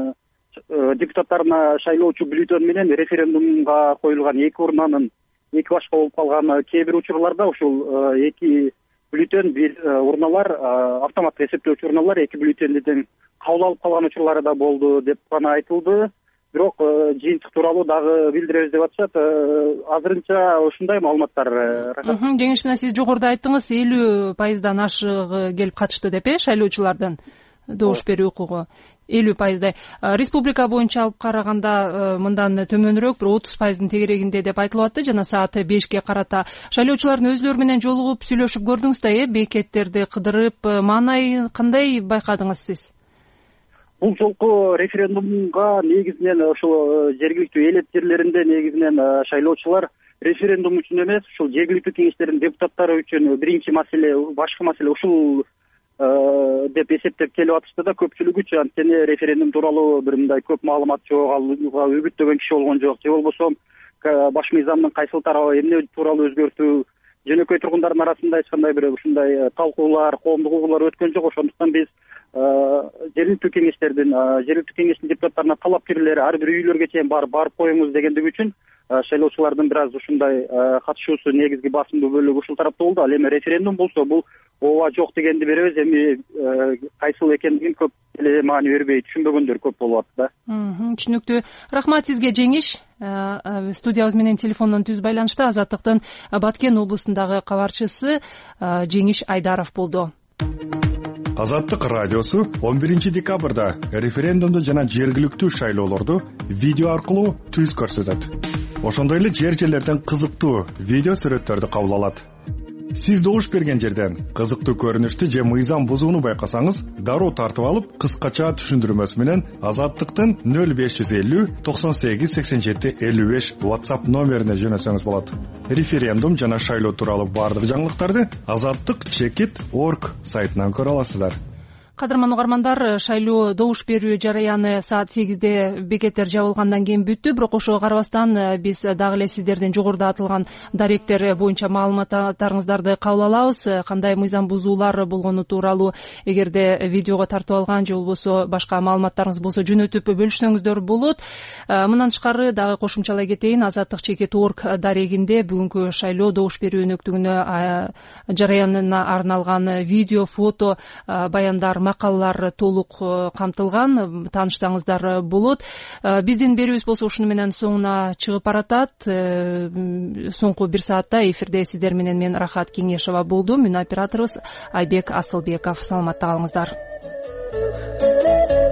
Speaker 7: депутаттарына шайлоочу бюллетень менен референдумга коюлган 2 урнанын 2 башка болуп калган кээ бир учурларда ушул 2 бюллетень, бир урналар, автоматтык эсептөөчү урналар 2 бюллетенди тең кабыл алып калган учурлары да болду деп гана айтылды. Бирок жыйынтык тууралуу дагы билдиребиз деп атышат. Азырынча ушундай маалыматтар.
Speaker 1: Жеңиш менен сиз жогоруда айттыңыз, 50%дан ашыгы келип катышты деп, шайлоочулардын добуш берүү укугу 50%. Республика боюнча алып караганда мындан төмөнүрөөк, бир 30%дын тегерегинде деп айтылып атты. Жана саат 5ке карата шайлоочулардын өзлөрү менен жолугуп сүйлөшүп көрдүңүз да, бекеттерди кыдырып, маанай кандай байкадыңыз сиз?
Speaker 7: Бул жолку референдумга негизинен ошол жергиликтүү элет жерлеринде негизинен шайлоочулар референдум үчүн эмес, ушул жергиликтүү кеңештердин депутаттары үчүн биринчи маселе, башкы маселе ушул деп эсептеп келип атышты да. Көпчүлүгү үчүн анткени референдум тууралуу бир мындай көп маалымат жок, алууга үгүттөгөн киши болгон жок. Же болбосо баш мыйзамдын кайсыл тарабы эмне тууралуу өзгөртүү, жөнөкөй тургундардын арасында эч кандай бир ушундай талкуулар, коомдук угуулар өткөн жок. Ошондуктан биз жергиликтүү кеңештин депутаттарына талапкерлер ар бир үйлөргө чейин барып коюңуз дегендиги үчүн шайлоочулардын бир аз ушундай катышуусу негизги басымдуу бөлүгү ушул тарапта болду. Ал эми референдум болсо бул ооба жок дегенди беребиз. Эми кайсыл экендигин көп эле маани бербей түшүнбөгөндөр көп болуп атты да.
Speaker 1: Түшүнүктүү. Рахмат сизге, Жеңиш. Студиябыз менен телефондон түз байланышта Азаттыктын Баткен облусундагы кабарчысы Жеңиш Айдаров болду.
Speaker 14: Азаттык радиосу 11 декабрда референдумду жана жергиликтүү шайлоолорду видео аркылуу түз көрсөтөт. Ошондой эле жерлерден кызыктуу видео сүрөттөрдү кабыл алат. Сиз добуш берген жерден кызыктуу көрүнүштү же мыйзам бузууну байкасаңыз, дароо тартып алып, кыскача түшүндүрмөсү менен Азаттыктын 0550 98 87 55 WhatsApp номерине жөнөтсөңүз болот. Референдум жана шайлоо тууралуу бардык жаңылыктарды azattik.org сайтынан көрө аласыздар.
Speaker 1: Кадырман угармандар, шайлоо добуш берүү жараяны саат 8де бекеттер жабылгандан кийин бүттү. Бирок ошого карабастан биз дагы эле сиздердин жогоруда атылган даректер боюнча маалыматтарыңыздарды кабыл алабыз. Кандай мыйзам бузуулар болгону тууралуу эгерде видеого тартып алган же болбосо башка маалыматтарыңыз болсо жөнөтүп бөлүшсөңүздөр болот. Мындан тышкары дагы кошумчалай кетейин, azattik.org дарегинде бүгүнкү шайлоо добуш берүү өнөктүгүнө жараянына арналган видео, фото, баяндар, макалалар толук камтылган, тааныштаңыздар болот. Биздин берүүбүз болсо ушуну менен соңуна чыгып баратат. Соңку 1 саатта эфирде сиздер менен мен Рахат Кеңешова болдум. Мен операторубуз Айбек Асылбеков. Саламатта калыңыздар.